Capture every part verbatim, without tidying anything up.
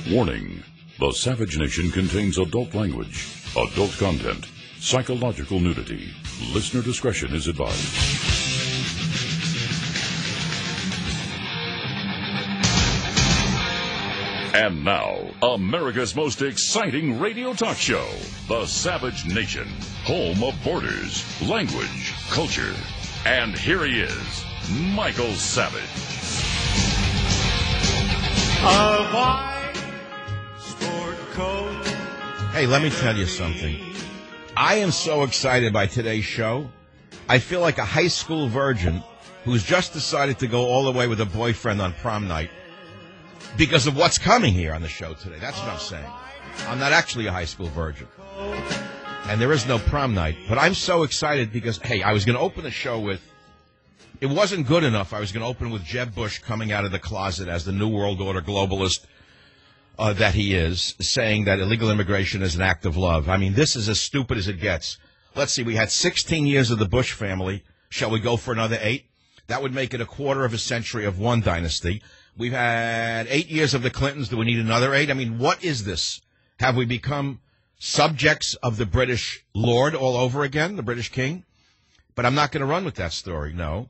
Warning: the Savage Nation contains adult language, adult content, psychological nudity. Listener discretion is advised. And now, America's most exciting radio talk show, The Savage Nation, home of borders, language, culture. And here he is, Michael Savage. A white sport coat. Hey, let me tell you something. I am so excited by today's show. I feel like a high school virgin who's just decided to go all the way with a boyfriend on prom night because of what's coming here on the show today. That's what I'm saying. I'm not actually a high school virgin. And there is no prom night. But I'm so excited because, hey, I was going to open the show with, it wasn't good enough. I was going to open with Jeb Bush coming out of the closet as the New World Order globalist uh, that he is, saying that illegal immigration is an act of love. I mean, this is as stupid as it gets. Let's see, we had sixteen years of the Bush family. Shall we go for another eight? That would make it a quarter of a century of one dynasty. We've had eight years of the Clintons. Do we need another eight? I mean, what is this? Have we become subjects of the British Lord all over again, the British King? But I'm not going to run with that story, no.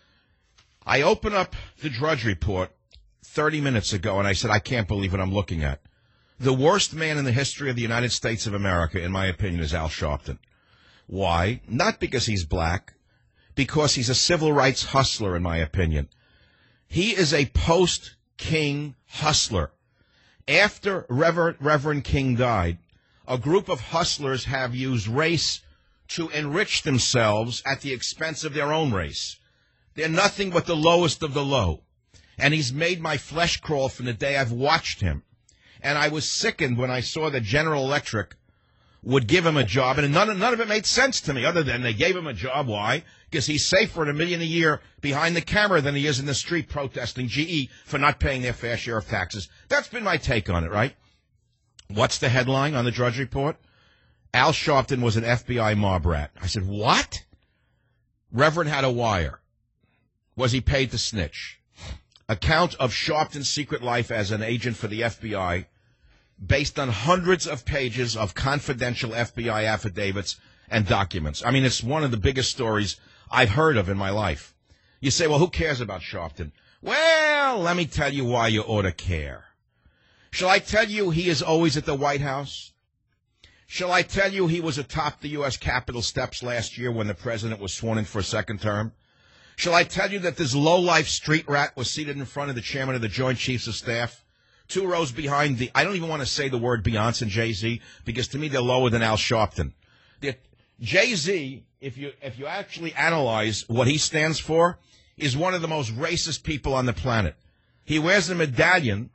I open up the Drudge Report thirty minutes ago, and I said, I can't believe what I'm looking at. The worst man in the history of the United States of America, in my opinion, is Al Sharpton. Why? Not because he's black, because he's a civil rights hustler, in my opinion. He is a post-King hustler. After Reverend, Reverend King died, a group of hustlers have used race to enrich themselves at the expense of their own race. They're nothing but the lowest of the low. And he's made my flesh crawl from the day I've watched him. And I was sickened when I saw that General Electric would give him a job. And none, none of it made sense to me, other than they gave him a job. Why? Because he's safer at a million a year behind the camera than he is in the street protesting G E for not paying their fair share of taxes. That's been my take on it, right? What's the headline on the Drudge Report? Al Sharpton was an F B I mob rat. I said, what? Reverend had a wire. Was he paid to snitch? Account of Sharpton's secret life as an agent for the F B I based on hundreds of pages of confidential F B I affidavits and documents. I mean, it's one of the biggest stories I've heard of in my life. You say, well, who cares about Sharpton? Well, let me tell you why you ought to care. Shall I tell you he is always at the White House? Shall I tell you he was atop the U S Capitol steps last year when the president was sworn in for a second term? Shall I tell you that this low-life street rat was seated in front of the chairman of the Joint Chiefs of Staff, two rows behind the, I don't even want to say the word Beyonce and Jay-Z, because to me they're lower than Al Sharpton. They're, Jay-Z, if you, if you actually analyze what he stands for, is one of the most racist people on the planet. He wears a medallion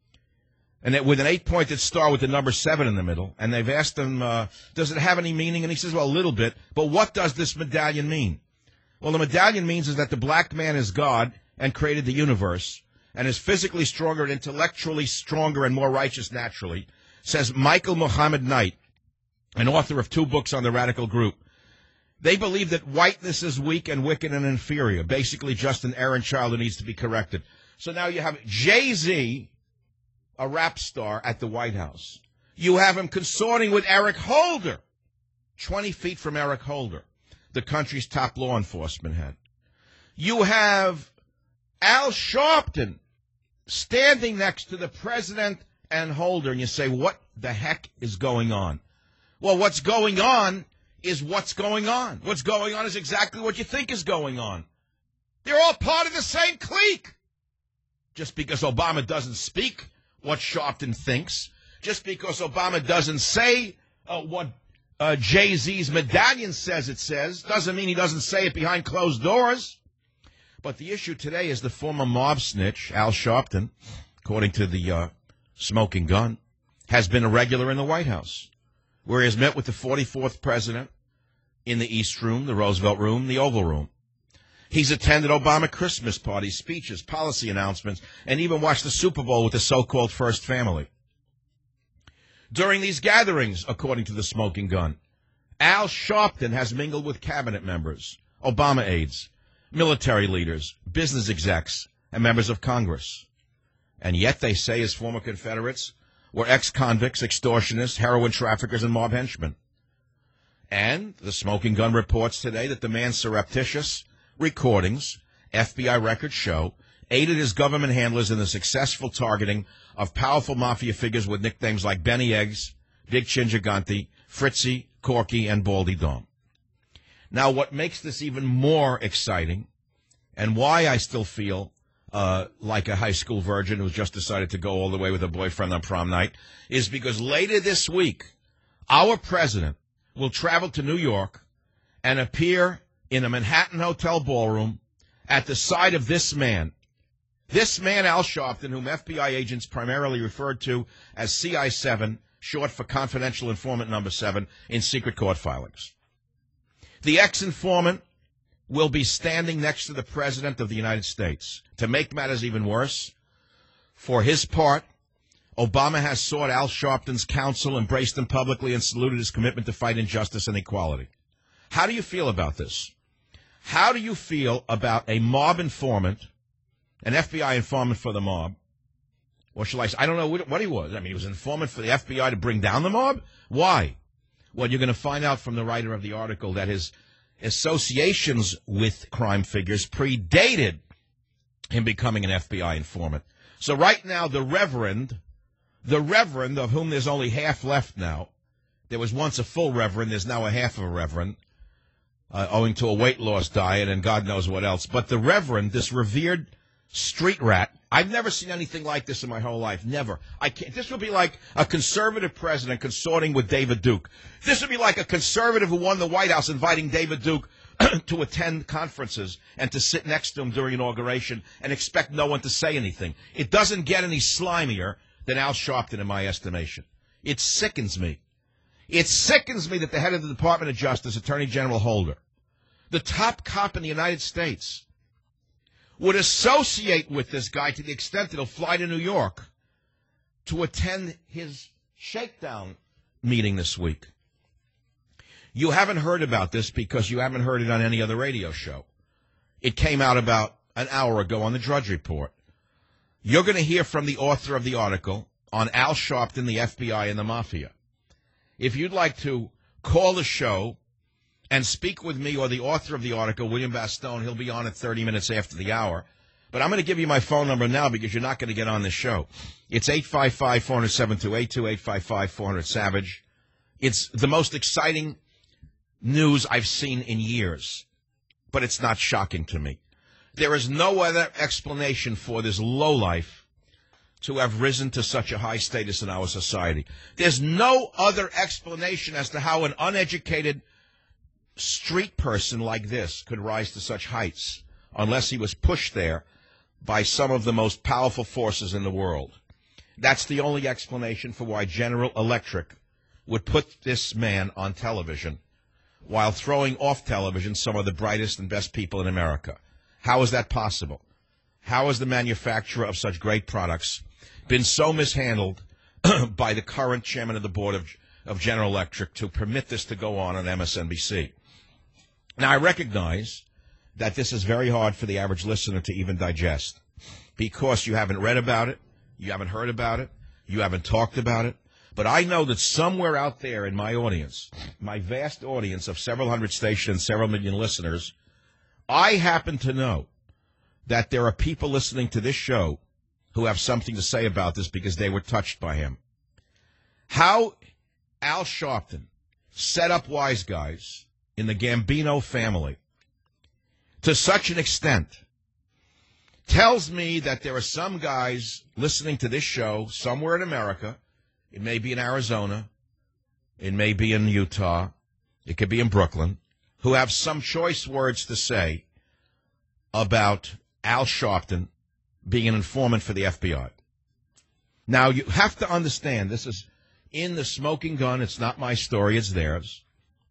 and it, with an eight-pointed star with the number seven in the middle, and they've asked him, uh, does it have any meaning? And he says, well, a little bit, but what does this medallion mean? Well, the medallion means is that the black man is God and created the universe and is physically stronger and intellectually stronger and more righteous naturally, says Michael Muhammad Knight, an author of two books on the radical group. They believe that whiteness is weak and wicked and inferior, basically just an errant child who needs to be corrected. So now you have Jay-Z, a rap star, at the White House. You have him consorting with Eric Holder, twenty feet from Eric Holder, the country's top law enforcement head. You have Al Sharpton standing next to the president and Holder, and you say, what the heck is going on? Well, what's going on is what's going on. What's going on is exactly what you think is going on. They're all part of the same clique. Just because Obama doesn't speak what Sharpton thinks, just because Obama doesn't say uh, what Uh, Jay-Z's medallion says it says, doesn't mean he doesn't say it behind closed doors. But the issue today is the former mob snitch, Al Sharpton, according to the uh, Smoking Gun, has been a regular in the White House, where he has met with the forty-fourth president in the East Room, the Roosevelt Room, the Oval Room. He's attended Obama Christmas parties, speeches, policy announcements, and even watched the Super Bowl with the so-called First Family. During these gatherings, according to the Smoking Gun, Al Sharpton has mingled with cabinet members, Obama aides, military leaders, business execs, and members of Congress. And yet they say his former Confederates were ex-convicts, extortionists, heroin traffickers, and mob henchmen. And the Smoking Gun reports today that the man's surreptitious recordings, F B I records show, aided his government handlers in the successful targeting of powerful mafia figures with nicknames like Benny Eggs, Big Chin Gigante, Fritzy, Corky, and Baldy Dom. Now, what makes this even more exciting, and why I still feel uh, like a high school virgin who's just decided to go all the way with a boyfriend on prom night, is because later this week, our president will travel to New York and appear in a Manhattan hotel ballroom at the side of this man, this man, Al Sharpton, whom F B I agents primarily referred to as C I seven, short for Confidential Informant Number seven, in secret court filings. The ex-informant will be standing next to the President of the United States. To make matters even worse, for his part, Obama has sought Al Sharpton's counsel, embraced him publicly, and saluted his commitment to fight injustice and equality. How do you feel about this? How do you feel about a mob informant, an F B I informant for the mob? Or shall I say, I don't know what he was. I mean, he was an informant for the F B I to bring down the mob? Why? Well, you're going to find out from the writer of the article that his associations with crime figures predated him becoming an F B I informant. So right now, the Reverend, the Reverend, of whom there's only half left now, there was once a full Reverend, there's now a half of a Reverend, uh, owing to a weight loss diet and God knows what else. But the Reverend, this revered street rat, I've never seen anything like this in my whole life. Never. I can't. This would be like a conservative president consorting with David Duke. This would be like a conservative who won the White House inviting David Duke to attend conferences and to sit next to him during inauguration and expect no one to say anything. It doesn't get any slimier than Al Sharpton, in my estimation. It sickens me. It sickens me that the head of the Department of Justice, Attorney General Holder, the top cop in the United States, would associate with this guy to the extent that he'll fly to New York to attend his shakedown meeting this week. You haven't heard about this because you haven't heard it on any other radio show. It came out about an hour ago on the Drudge Report. You're going to hear from the author of the article on Al Sharpton, the F B I, and the Mafia. If you'd like to call the show and speak with me or the author of the article, William Bastone, he'll be on at thirty minutes after the hour. But I'm going to give you my phone number now because you're not going to get on this show. It's eight five five, four hundred, seven two eight two, eight five five, four hundred, SAVAGE. It's the most exciting news I've seen in years, but it's not shocking to me. There is no other explanation for this lowlife to have risen to such a high status in our society. There's no other explanation as to how an uneducated street person like this could rise to such heights unless he was pushed there by some of the most powerful forces in the world. That's the only explanation for why General Electric would put this man on television while throwing off television some of the brightest and best people in America. How is that possible? How has the manufacturer of such great products been so mishandled by the current chairman of the board of, of General Electric to permit this to go on on M S N B C? Now, I recognize that this is very hard for the average listener to even digest because you haven't read about it, you haven't heard about it, you haven't talked about it. But I know that somewhere out there in my audience, my vast audience of several hundred stations, several million listeners, I happen to know that there are people listening to this show who have something to say about this because they were touched by him. How Al Sharpton set up Wise Guys in the Gambino family to such an extent tells me that there are some guys listening to this show somewhere in America. It may be in Arizona, it may be in Utah, it could be in Brooklyn, who have some choice words to say about Al Sharpton being an informant for the F B I. Now, you have to understand, this is in the Smoking Gun. It's not my story, it's theirs.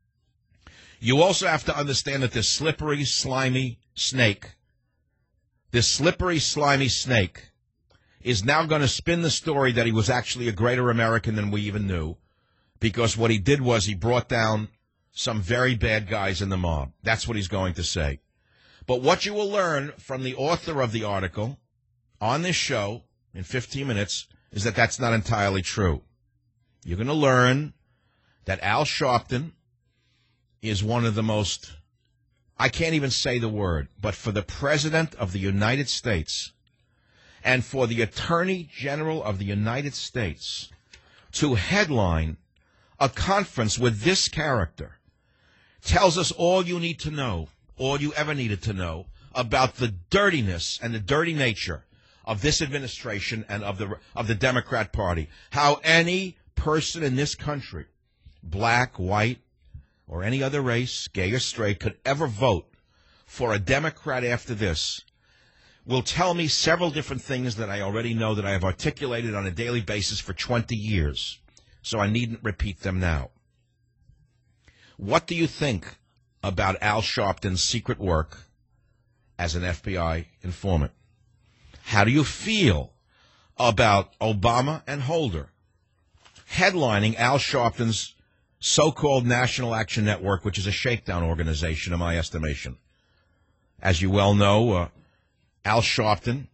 You also have to understand that this slippery, slimy snake, this slippery, slimy snake is now going to spin the story that he was actually a greater American than we even knew, because what he did was he brought down some very bad guys in the mob. That's what he's going to say. But what you will learn from the author of the article on this show in fifteen minutes is that that's not entirely true. You're going to learn that Al Sharpton is one of the most, I can't even say the word, but for the President of the United States and for the Attorney General of the United States to headline a conference with this character tells us all you need to know, all you ever needed to know about the dirtiness and the dirty nature of this administration and of the of the Democrat Party. How any person in this country, black, white, or any other race, gay or straight, could ever vote for a Democrat after this will tell me several different things that I already know that I have articulated on a daily basis for twenty years, so I needn't repeat them now. What do you think about Al Sharpton's secret work as an F B I informant? How do you feel about Obama and Holder headlining Al Sharpton's so-called National Action Network, which is a shakedown organization in my estimation? As you well know, uh, Al Sharpton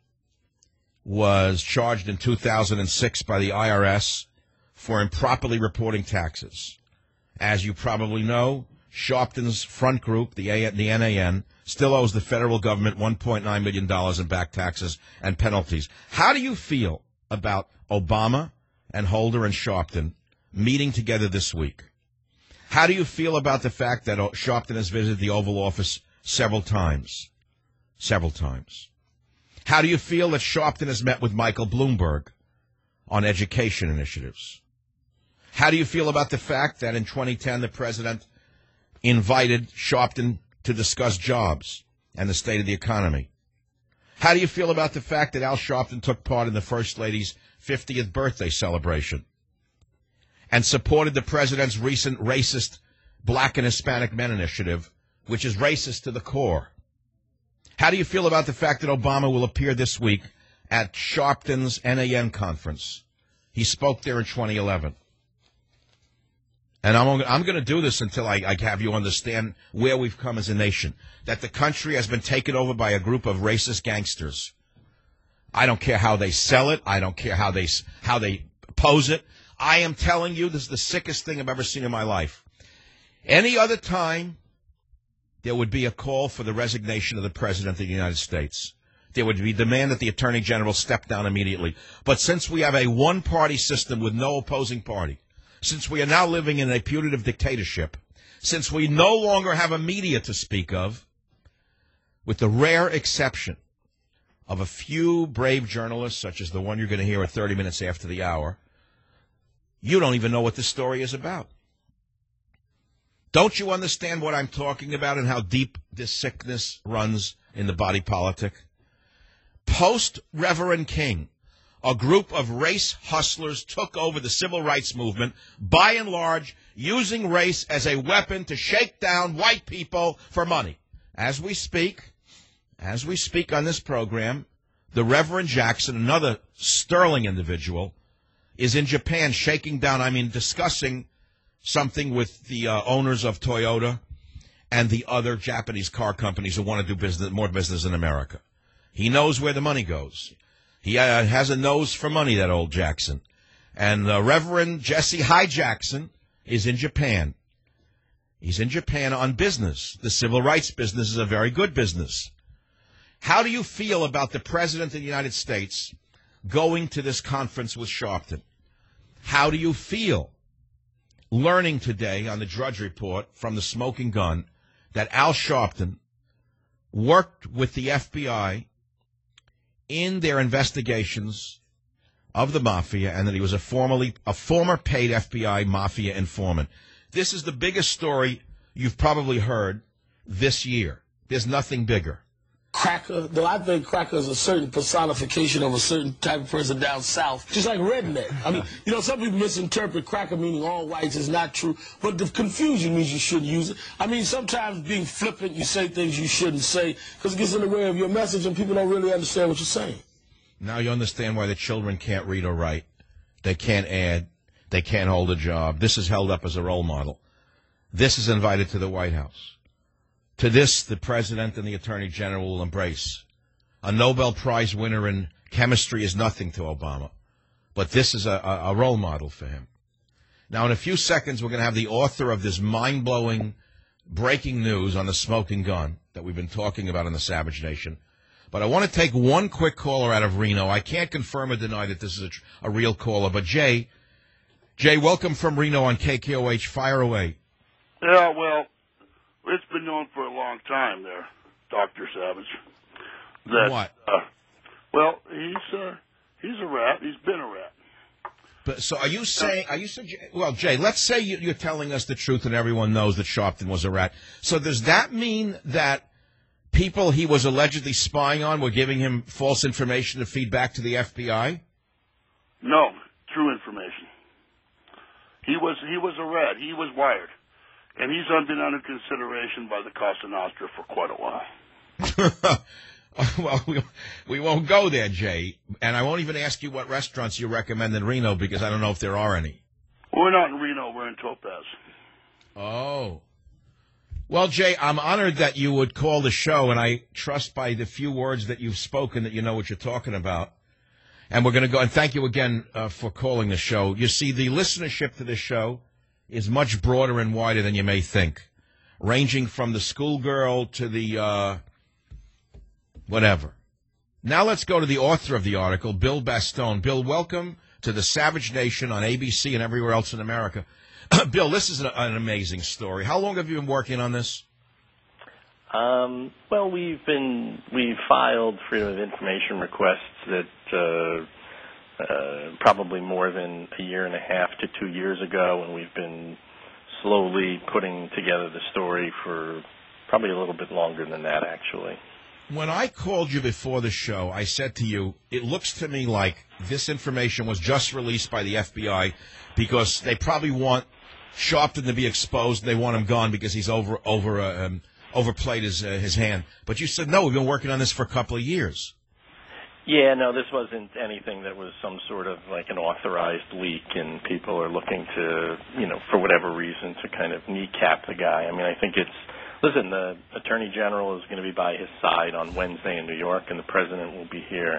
was charged in two thousand six by the I R S for improperly reporting taxes. As you probably know, Sharpton's front group, the, A- the N A N, still owes the federal government one point nine million dollars in back taxes and penalties. How do you feel about Obama and Holder and Sharpton meeting together this week? How do you feel about the fact that Sharpton has visited the Oval Office several times? Several times. How do you feel that Sharpton has met with Michael Bloomberg on education initiatives? How do you feel about the fact that in twenty ten the president invited Sharpton to discuss jobs and the state of the economy? How do you feel about the fact that Al Sharpton took part in the First Lady's fiftieth birthday celebration and supported the president's recent racist Black and Hispanic Men initiative, which is racist to the core? How do you feel about the fact that Obama will appear this week at Sharpton's N A N conference? He spoke there in twenty eleven. And I'm, I'm going to do this until I, I have you understand where we've come as a nation, that the country has been taken over by a group of racist gangsters. I don't care how they sell it. I don't care how they how they pose it. I am telling you, this is the sickest thing I've ever seen in my life. Any other time, there would be a call for the resignation of the President of the United States. There would be demand that the Attorney General step down immediately. But since we have a one-party system with no opposing party, since we are now living in a putative dictatorship, since we no longer have a media to speak of, with the rare exception of a few brave journalists, such as the one you're going to hear at thirty minutes after the hour, you don't even know what this story is about. Don't you understand what I'm talking about and how deep this sickness runs in the body politic? Post-Reverend King, a group of race hustlers took over the civil rights movement, by and large, using race as a weapon to shake down white people for money. As we speak, as we speak on this program, the Reverend Jackson, another sterling individual, is in Japan shaking down, I mean, discussing something with the uh, owners of Toyota and the other Japanese car companies who want to do business, more business in America. He knows where the money goes. He uh, has a nose for money, that old Jackson. And uh, Reverend Jesse Hyde Jackson is in Japan. He's in Japan on business. The civil rights business is a very good business. How do you feel about the President of the United States going to this conference with Sharpton? How do you feel learning today on the Drudge Report from the Smoking Gun that Al Sharpton worked with the F B I in their investigations of the mafia, and that he was a formerly a former paid F B I mafia informant? This is the biggest story you've probably heard this year. There's nothing bigger. Cracker, though I think cracker is a certain personification of a certain type of person down south, just like redneck. I mean, you know, some people misinterpret cracker meaning all whites is not true, but the confusion means you shouldn't use it. I mean, sometimes being flippant, you say things you shouldn't say because it gets in the way of your message and people don't really understand what you're saying. Now you understand why the children can't read or write. They can't add. They can't hold a job. This is held up as a role model. This is invited to the White House. To this, the President and the Attorney General will embrace. A Nobel Prize winner in chemistry is nothing to Obama. but this is a, a, a role model for him. Now, in a few seconds, we're going to have the author of this mind-blowing breaking news on the smoking gun that we've been talking about in the Savage Nation. But I want to take one quick caller out of Reno. I can't confirm or deny that this is a, tr- a real caller, but Jay, Jay, welcome from Reno on K K O H. Fire away. Yeah, well, it's been known for a long time there, Doctor Savage. That, What? Uh, well, he's uh, he's a rat. He's been a rat. But so are you saying, are you sugge- well, Jay, let's say you, you're telling us the truth and everyone knows that Sharpton was a rat. So does that mean that people he was allegedly spying on were giving him false information to feed back to the F B I? No, true information. He was he was a rat. He was wired. And he's been under consideration by the Cosa Nostra for quite a while. Well, we, we won't go there, Jay. And I won't even ask you what restaurants you recommend in Reno because I don't know if there are any. We're not in Reno. We're in Topaz. Oh. Well, Jay, I'm honored that you would call the show, and I trust by the few words that you've spoken that you know what you're talking about. And we're going to go, and thank you again uh, for calling the show. You see, the listenership to this show is much broader and wider than you may think, ranging from the schoolgirl to the uh, whatever. Now let's go to the author of the article, Bill Bastone. Bill, welcome to the Savage Nation on A B C and everywhere else in America. Bill, this is an, an amazing story. How long have you been working on this? Um, well, we've been we've filed freedom of information requests that uh, uh, probably more than a year and a half to two years ago, and we've been slowly putting together the story for probably a little bit longer than that, actually. When I called you before the show, I said to you, it looks to me like this information was just released by the F B I because they probably want Sharpton to be exposed. And they want him gone because he's over over uh, um, overplayed his uh, his hand. But you said, no, we've been working on this for a couple of years. Yeah, no, this wasn't anything that was some sort of like an authorized leak, and people are looking to, you know, for whatever reason, to kind of kneecap the guy. I mean, I think it's, listen, the Attorney General is going to be by his side on Wednesday in New York, and the President will be here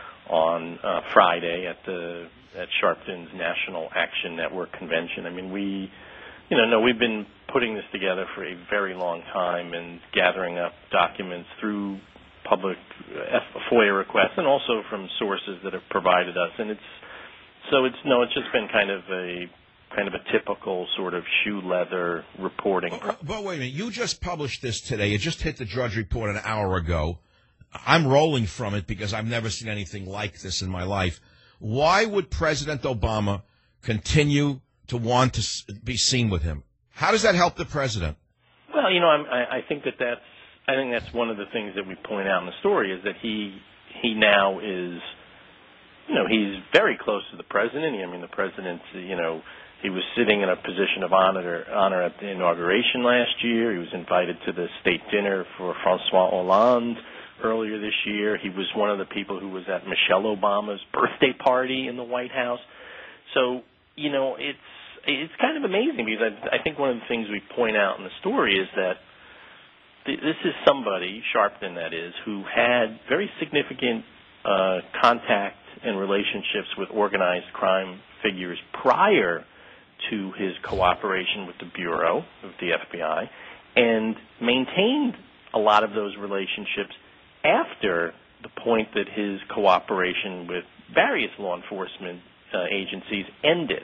on uh, Friday at the at Sharpton's National Action Network convention. I mean, we, you know, no, we've been putting this together for a very long time and gathering up documents through public FOIA requests and also from sources that have provided us. And it's, so it's, no, it's just been kind of a, kind of a typical sort of shoe leather reporting. But, but wait a minute, you just published this today. It just hit the Drudge Report an hour ago. I'm rolling from it because I've never seen anything like this in my life. Why would President Obama continue to want to be seen with him? How does that help the president? Well, you know, I'm, I, I think that that's, I think that's one of the things that we point out in the story is that he he now is, you know, he's very close to the president. I mean, the president, you know, he was sitting in a position of honor honor at the inauguration last year. He was invited to the state dinner for Francois Hollande earlier this year. He was one of the people who was at Michelle Obama's birthday party in the White House. So, you know, it's it's kind of amazing because I, I think one of the things we point out in the story is that this is somebody, Sharpton that is, who had very significant uh, contact and relationships with organized crime figures prior to his cooperation with the Bureau of the F B I and maintained a lot of those relationships after the point that his cooperation with various law enforcement uh, agencies ended.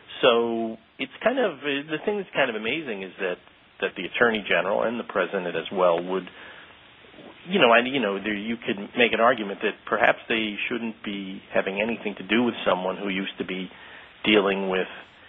So it's kind of, the thing that's kind of amazing is that that the Attorney General and the President as well would, you know, and, you know, there, you could make an argument that perhaps they shouldn't be having anything to do with someone who used to be dealing with.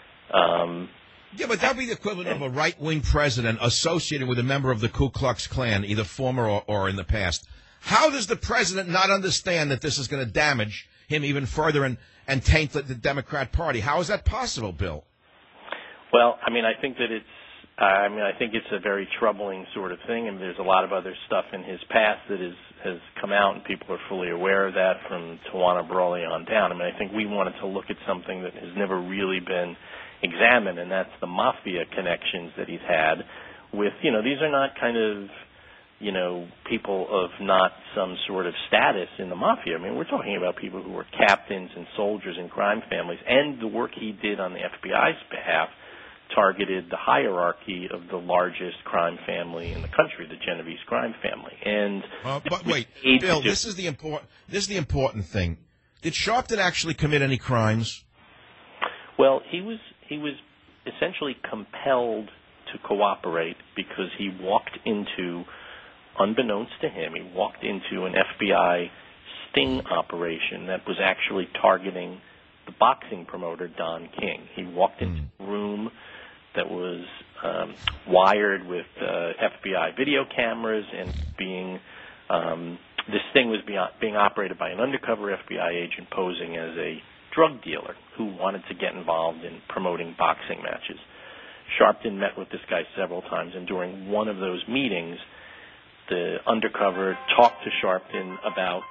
Um, yeah, but that would be the equivalent of a right-wing president associated with a member of the Ku Klux Klan, either former or, or in the past. How does the president not understand that this is going to damage him even further and, and taint the, the Democrat Party? How is that possible, Bill? Well, I mean, I think that it's, I mean, I think it's a very troubling sort of thing, and there's a lot of other stuff in his past that is, has come out, and people are fully aware of that from Tawana Brawley on down. I mean, I think we wanted to look at something that has never really been examined, and that's the mafia connections that he's had with, you know, these are not kind of, you know, people of not some sort of status in the mafia. I mean, we're talking about people who were captains and soldiers in crime families, and the work he did on the F B I's behalf targeted the hierarchy of the largest crime family in the country, the Genovese crime family. And uh, but wait, Bill, this is the important this is the important thing. Did Sharpton actually commit any crimes? Well, he was he was essentially compelled to cooperate because he walked into, unbeknownst to him, he walked into an F B I sting operation that was actually targeting the boxing promoter Don King. He walked into a room that was um, wired with uh, F B I video cameras and being um, this thing was being, being operated by an undercover F B I agent posing as a drug dealer who wanted to get involved in promoting boxing matches. Sharpton met with this guy several times, and during one of those meetings, the undercover talked to Sharpton about,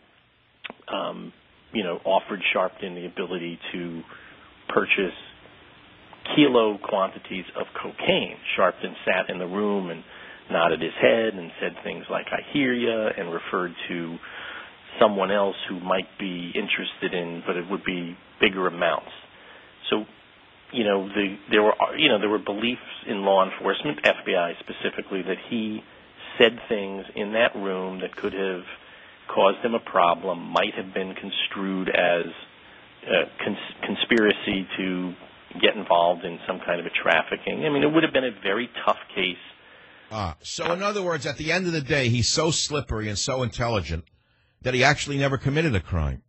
um, you know, offered Sharpton the ability to purchase kilo quantities of cocaine. Sharpton sat in the room and nodded his head and said things like, "I hear ya," and referred to someone else who might be interested in, but it would be bigger amounts. So, you know, the, there were, you know, there were beliefs in law enforcement, F B I specifically, that he said things in that room that could have caused him a problem, might have been construed as a cons- conspiracy to get involved in some kind of a trafficking. I mean, it would have been a very tough case. Ah, so in other words, at the end of the day, he's so slippery and so intelligent that he actually never committed a crime.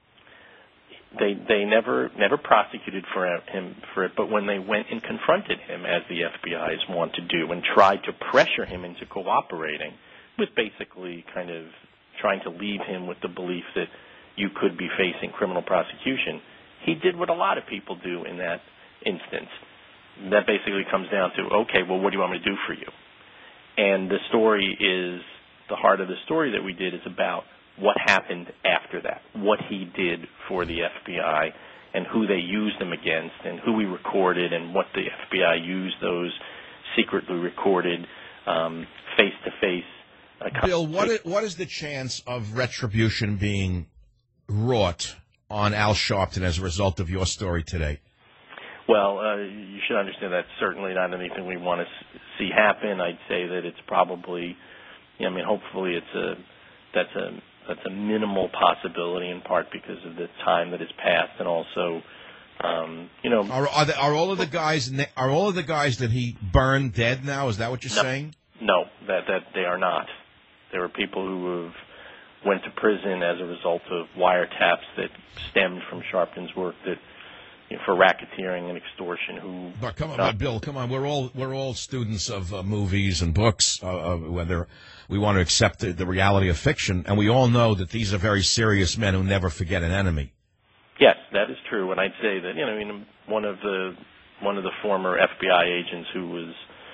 They they never never prosecuted for him for it, but when they went and confronted him, as the F B Is want to do, and tried to pressure him into cooperating, with basically kind of trying to leave him with the belief that you could be facing criminal prosecution, he did what a lot of people do in that instance. That basically comes down to, okay, well, what do you want me to do for you? And the story is, the heart of the story that we did is about what happened after that, what he did for the F B I, and who they used him against, and who he recorded, and what the F B I used those secretly recorded um, face-to-face. Uh, Bill, what is, what is the chance of retribution being wrought on Al Sharpton as a result of your story today? Well, uh, you should understand that's certainly not anything we want to see happen. I'd say that it's probably, I mean, hopefully it's a, that's a, that's a minimal possibility, in part because of the time that has passed, and also, um, you know, are are, the, are all of the guys are all of the guys that he burned dead now? Is that what you're no, saying? No, that that they are not. There are people who have went to prison as a result of wiretaps that stemmed from Sharpton's work that, you know, for racketeering and extortion. Who? But come on, but Bill, come on. We're all we're all students of uh, movies and books, uh, uh, whether we want to accept the, the reality of fiction, and we all know that these are very serious men who never forget an enemy. Yes, that is true, and I'd say that, you know, I mean, one of the one of the former F B I agents who was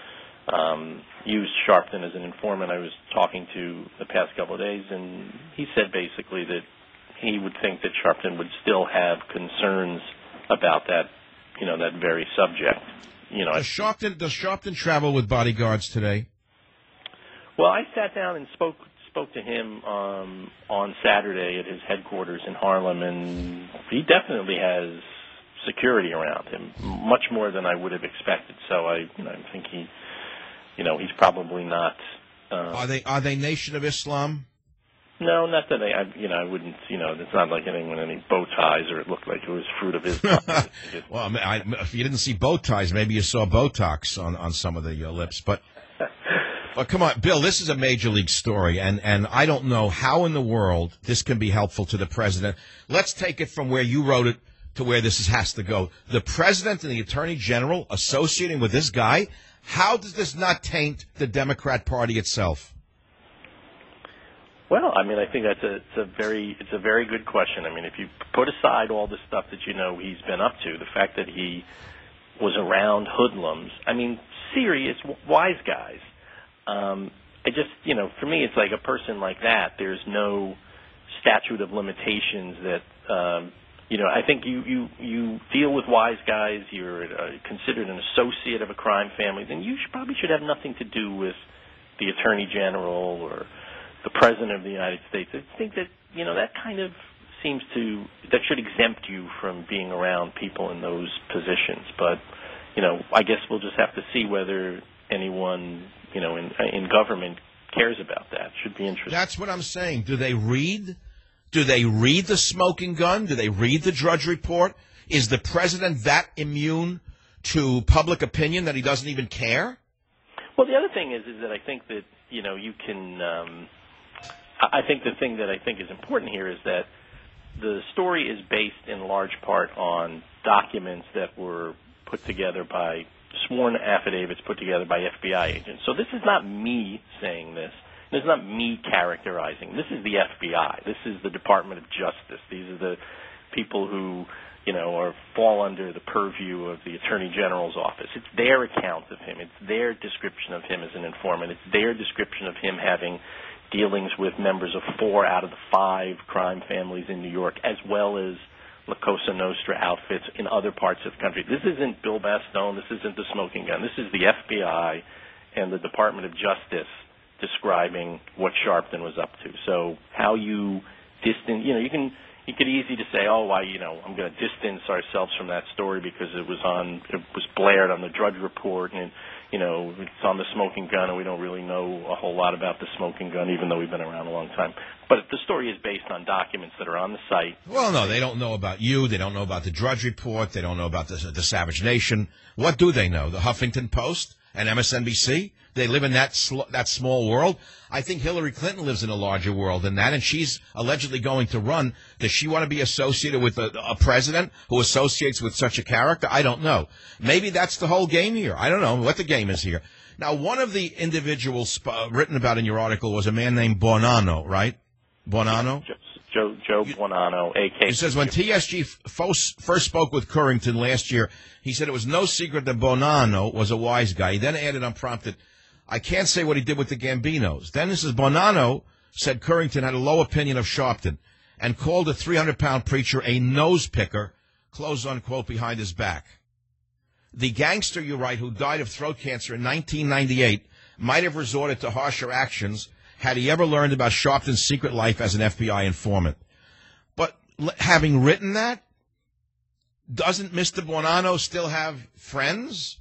um, used Sharpton as an informant, I was talking to the past couple of days, and he said basically that he would think that Sharpton would still have concerns about that, you know, that very subject. You know, does Sharpton does Sharpton travel with bodyguards today? Well, I sat down and spoke spoke to him um, on Saturday at his headquarters in Harlem, and he definitely has security around him, much more than I would have expected. So I, you know, I think he, you know, he's probably not. Uh, are they are they Nation of Islam? No, not that I, I, you know, I wouldn't, you know, it's not like anyone with any bow ties, or it looked like it was fruit of Islam. Well, I mean, I, if you didn't see bow ties, maybe you saw Botox on, on some of the uh, lips, but. Well, come on, Bill, this is a major league story, and, and I don't know how in the world this can be helpful to the president. Let's take it from where you wrote it to where this is, has to go. The president and the attorney general associating with this guy, how does this not taint the Democrat Party itself? Well, I mean, I think that's a, it's a very it's a very good question. I mean, if you put aside all the stuff that you know he's been up to, the fact that he was around hoodlums, I mean, serious, wise guys. Um, I just, you know, for me, it's like a person like that, there's no statute of limitations that, um, you know, I think you, you, you deal with wise guys, you're uh, considered an associate of a crime family, then you should, probably should have nothing to do with the Attorney General or the President of the United States. I think that, you know, that kind of seems to, that should exempt you from being around people in those positions. But, you know, I guess we'll just have to see whether anyone, you know, in, in government cares about that. Should be interesting. That's what I'm saying. Do they read? Do they read the smoking gun? Do they read the Drudge Report? Is the president that immune to public opinion that he doesn't even care? Well, the other thing is, is that I think that, you know, you can, um, I think the thing that I think is important here is that the story is based in large part on documents that were put together by sworn affidavits put together by F B I agents. So this is not me saying this. This is not me characterizing. This is the F B I. This is the Department of Justice. These are the people who, you know, are fall under the purview of the Attorney General's office. It's their account of him. It's their description of him as an informant. It's their description of him having dealings with members of four out of the five crime families in New York, as well as La Cosa Nostra outfits in other parts of the country. This isn't Bill Bastone. This isn't the smoking gun. This is the F B I and the Department of Justice describing what Sharpton was up to. So how you distance, you know, you can, you could easy to say, oh, why, you know, I'm going to distance ourselves from that story because it was on, it was blared on the Drudge Report, and, you know, it's on the smoking gun, and we don't really know a whole lot about the smoking gun, even though we've been around a long time. But the story is based on documents that are on the site. Well, no, they don't know about you. They don't know about the Drudge Report. They don't know about the, the Savage Nation. What do they know? The Huffington Post and M S N B C? They live in that sl- that small world. I think Hillary Clinton lives in a larger world than that, and she's allegedly going to run. Does she want to be associated with a, a president who associates with such a character? I don't know. Maybe that's the whole game here. I don't know what the game is here. Now, one of the individuals sp- written about in your article was a man named Bonanno, right? Bonanno? Joe, Joe Bonanno, a k a. He says when T S G f- first spoke with Currington last year, he said it was no secret that Bonanno was a wise guy. He then added unprompted, I can't say what he did with the Gambinos. Then this is Bonanno said Currington had a low opinion of Sharpton and called a three hundred pound preacher a nose picker, close unquote, behind his back. The gangster, you write, who died of throat cancer in nineteen ninety-eight might have resorted to harsher actions had he ever learned about Sharpton's secret life as an F B I informant. But l- having written that, doesn't Mister Bonanno still have friends?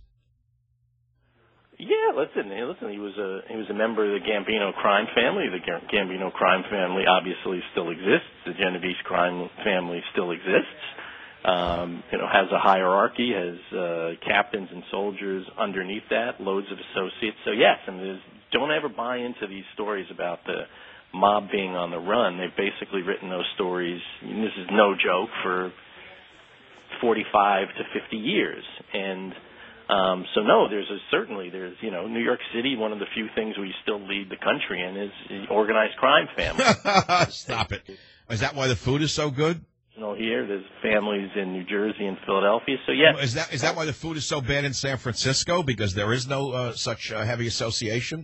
Yeah, listen, listen. He was a he was a member of the Gambino crime family. The Gambino crime family obviously still exists. The Genovese crime family still exists. Um, you know, has a hierarchy, has uh, captains and soldiers underneath that, loads of associates. So yes, I mean, there's, don't ever buy into these stories about the mob being on the run. They've basically written those stories. And this is no joke, for forty-five to fifty years, and Um, so no, there's a, certainly there's you know New York City. One of the few things we still lead the country in is the organized crime family. Stop it! Is that why the food is so good? You know, here there's families in New Jersey and Philadelphia. So yes, is that is that why the food is so bad in San Francisco? Because there is no uh, such uh, heavy association.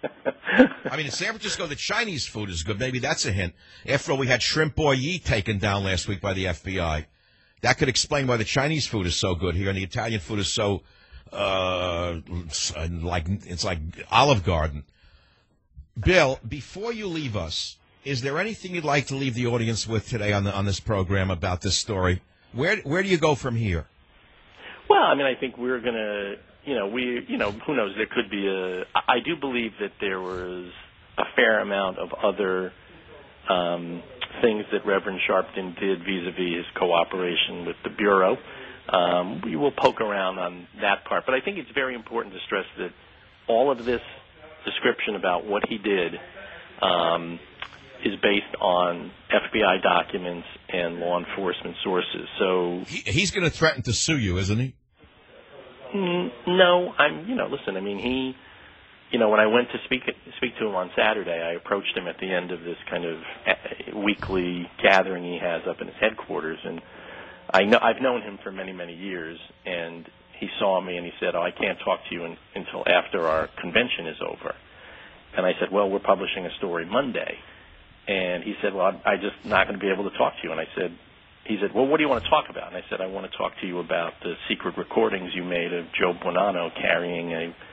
I mean, in San Francisco, the Chinese food is good. Maybe that's a hint. After all, we had shrimp boyi taken down last week by the F B I. That could explain why the Chinese food is so good here and the Italian food is so. Uh, like it's like Olive Garden. Bill, before you leave us, is there anything you'd like to leave the audience with today on the on this program about this story? Where where do you go from here? Well, I mean, I think we're gonna, you know, we, you know, who knows? There could be a. I do believe that there was a fair amount of other um, things that Reverend Sharpton did vis-a-vis his cooperation with the Bureau. Um, we will poke around on that part, but I think it's very important to stress that all of this description about what he did um, is based on F B I documents and law enforcement sources. So he, he's going to threaten to sue you, isn't he? Mm, no, I'm. You know, listen. I mean, he. You know, when I went to speak speak to him on Saturday, I approached him at the end of this kind of weekly gathering he has up in his headquarters, and. I know I've known him for many, many years, and he saw me and he said, "Oh, I can't talk to you in, until after our convention is over." And I said, "Well, we're publishing a story Monday," and he said, "Well, I'm, I'm just not going to be able to talk to you." And I said, "He said, well, what do you want to talk about?" And I said, "I want to talk to you about the secret recordings you made of Joe Bonanno carrying a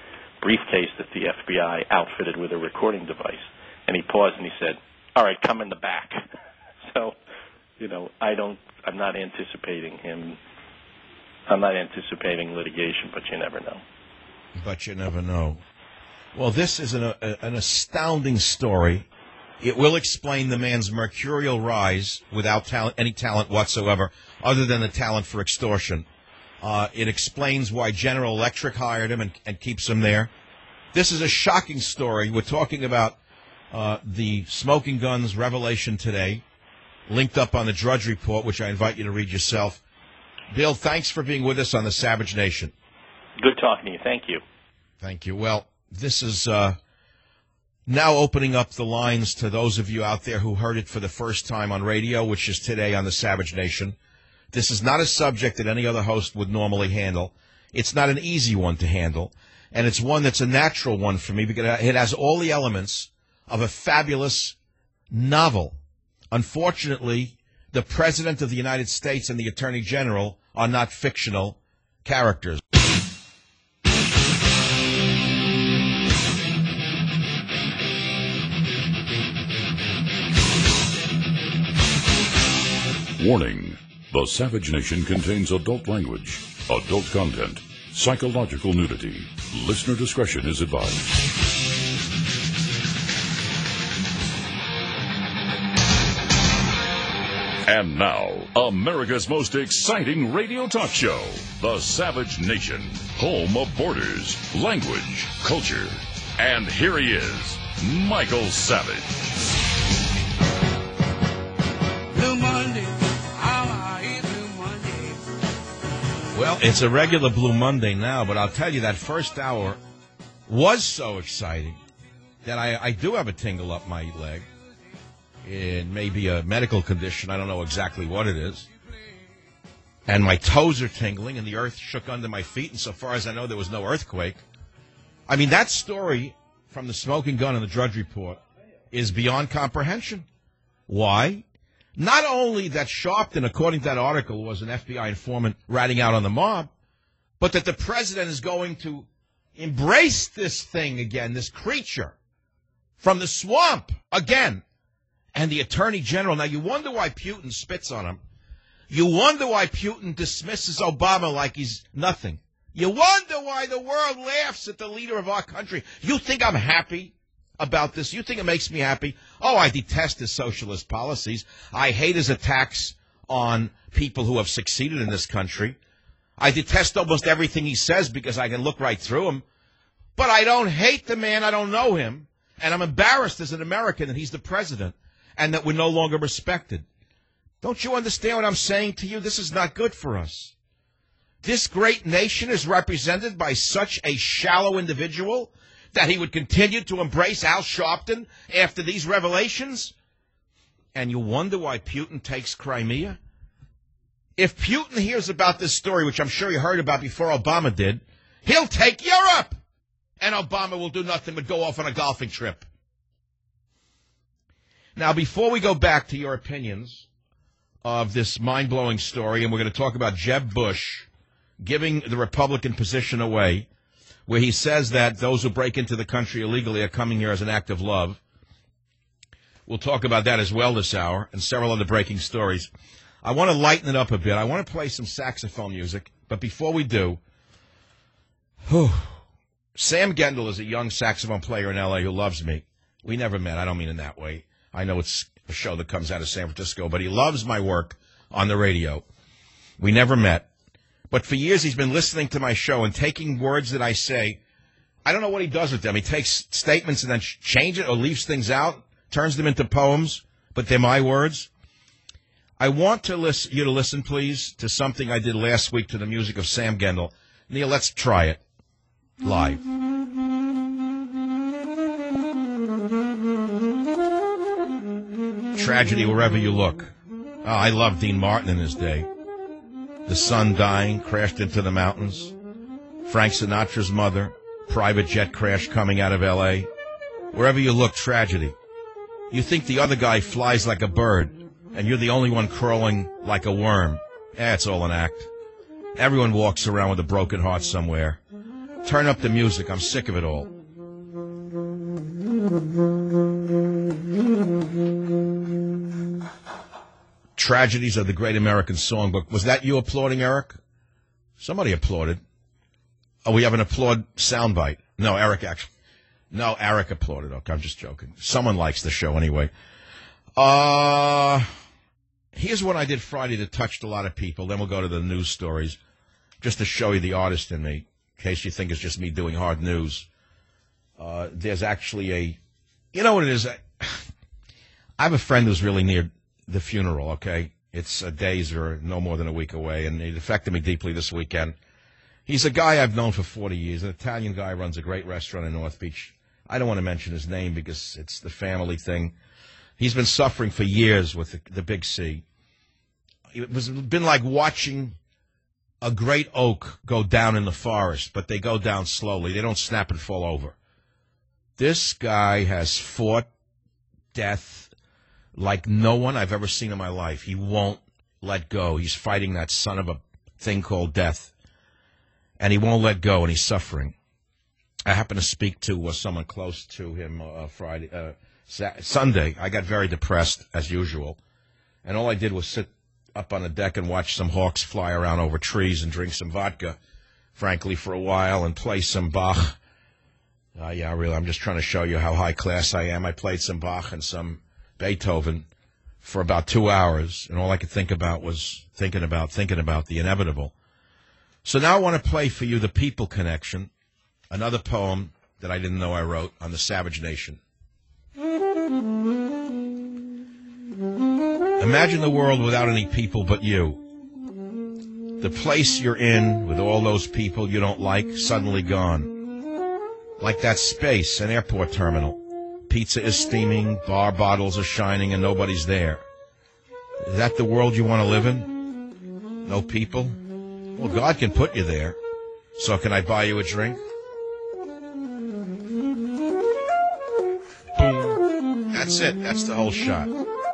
briefcase that the F B I outfitted with a recording device. And he paused and he said, "All right, come in the back." So, you know, I don't, I'm not anticipating him, I'm not anticipating litigation, but you never know. But you never know. Well, this is an, a, an astounding story. It will explain the man's mercurial rise without talent, any talent whatsoever, other than the talent for extortion. Uh, it explains why General Electric hired him and, and keeps him there. This is a shocking story. We're talking about uh, the Smoking Guns revelation today, linked up on the Drudge Report, which I invite you to read yourself. Bill, thanks for being with us on the Savage Nation. Good talking to you. Thank you. Thank you. Well, this is uh, now opening up the lines to those of you out there who heard it for the first time on radio, which is today on the Savage Nation. This is not a subject that any other host would normally handle. It's not an easy one to handle, and it's one that's a natural one for me because it has all the elements of a fabulous novel. Unfortunately, the President of the United States and the Attorney General are not fictional characters. Warning. The Savage Nation contains adult language, adult content, psychological nudity. Listener discretion is advised. And now, America's most exciting radio talk show, The Savage Nation, home of borders, language, culture. And here he is, Michael Savage. Blue Monday. Well, it's a regular Blue Monday now, but I'll tell you that first hour was so exciting that I, I do have a tingle up my leg. It may be a medical condition. I don't know exactly what it is. And my toes are tingling, and the earth shook under my feet, and so far as I know, there was no earthquake. I mean, that story from the Smoking Gun and the Drudge Report is beyond comprehension. Why? Not only that Sharpton, according to that article, was an F B I informant ratting out on the mob, but that the president is going to embrace this thing again, this creature from the swamp again. And the Attorney General, now you wonder why Putin spits on him. You wonder why Putin dismisses Obama like he's nothing. You wonder why the world laughs at the leader of our country. You think I'm happy about this? You think it makes me happy? Oh, I detest his socialist policies. I hate his attacks on people who have succeeded in this country. I detest almost everything he says because I can look right through him. But I don't hate the man. I don't know him. And I'm embarrassed as an American that he's the president and that we're no longer respected. Don't you understand what I'm saying to you? This is not good for us. This great nation is represented by such a shallow individual that he would continue to embrace Al Sharpton after these revelations? And you wonder why Putin takes Crimea? If Putin hears about this story, which I'm sure he heard about before Obama did, he'll take Europe! And Obama will do nothing but go off on a golfing trip. Now, before we go back to your opinions of this mind-blowing story, and we're going to talk about Jeb Bush giving the Republican position away, where he says that those who break into the country illegally are coming here as an act of love. We'll talk about that as well this hour and several other breaking stories. I want to lighten it up a bit. I want to play some saxophone music, but before we do, whew, Sam Gendel is a young saxophone player in L A who loves me. We never met. I don't mean in that way. I know it's a show that comes out of San Francisco, but he loves my work on the radio. We never met. But for years he's been listening to my show and taking words that I say. I don't know what he does with them. He takes statements and then changes it or leaves things out, turns them into poems, but they're my words. I want to listen, you to listen, please, to something I did last week to the music of Sam Gendel. Neil, let's try it live. Tragedy wherever you look. Oh, I love Dean Martin in his day. The son dying, crashed into the mountains. Frank Sinatra's mother, private jet crash coming out of L A. Wherever you look, tragedy. You think the other guy flies like a bird, and you're the only one crawling like a worm. Eh, it's all an act. Everyone walks around with a broken heart somewhere. Turn up the music. I'm sick of it all. Tragedies of the Great American Songbook. Was that you applauding, Eric? Somebody applauded. Oh, we have an applaud soundbite. No, Eric actually. No, Eric applauded. Okay, I'm just joking. Someone likes the show anyway. Uh, here's what I did Friday that touched a lot of people. Then we'll go to the news stories, just to show you the artist in me, in case you think it's just me doing hard news. Uh, there's actually a, you know what it is? I, I have a friend who's really near the funeral, okay? It's uh, days or no more than a week away, and it affected me deeply this weekend. He's a guy I've known for forty years, an Italian guy, runs a great restaurant in North Beach. I don't want to mention his name because it's the family thing. He's been suffering for years with the, the big C. It was been like watching a great oak go down in the forest, but they go down slowly. They don't snap and fall over. This guy has fought death like no one I've ever seen in my life. He won't let go. He's fighting that son of a thing called death. And he won't let go, and he's suffering. I happened to speak to uh, someone close to him uh, Friday, uh, Sa- Sunday. I got very depressed, as usual. And all I did was sit up on the deck and watch some hawks fly around over trees and drink some vodka, frankly, for a while, and play some Bach. Uh, yeah, really, I'm just trying to show you how high class I am. I played some Bach and some Beethoven for about two hours, and all I could think about was thinking about, thinking about the inevitable. So now I want to play for you The People Connection, another poem that I didn't know I wrote on the Savage Nation. Imagine the world without any people but you. The place you're in with all those people you don't like suddenly gone. Like that space, an airport terminal. Pizza is steaming, bar bottles are shining, and nobody's there. Is that the world you want to live in? No people? Well, God can put you there. So can I buy you a drink? Boom. That's it. That's the whole shot.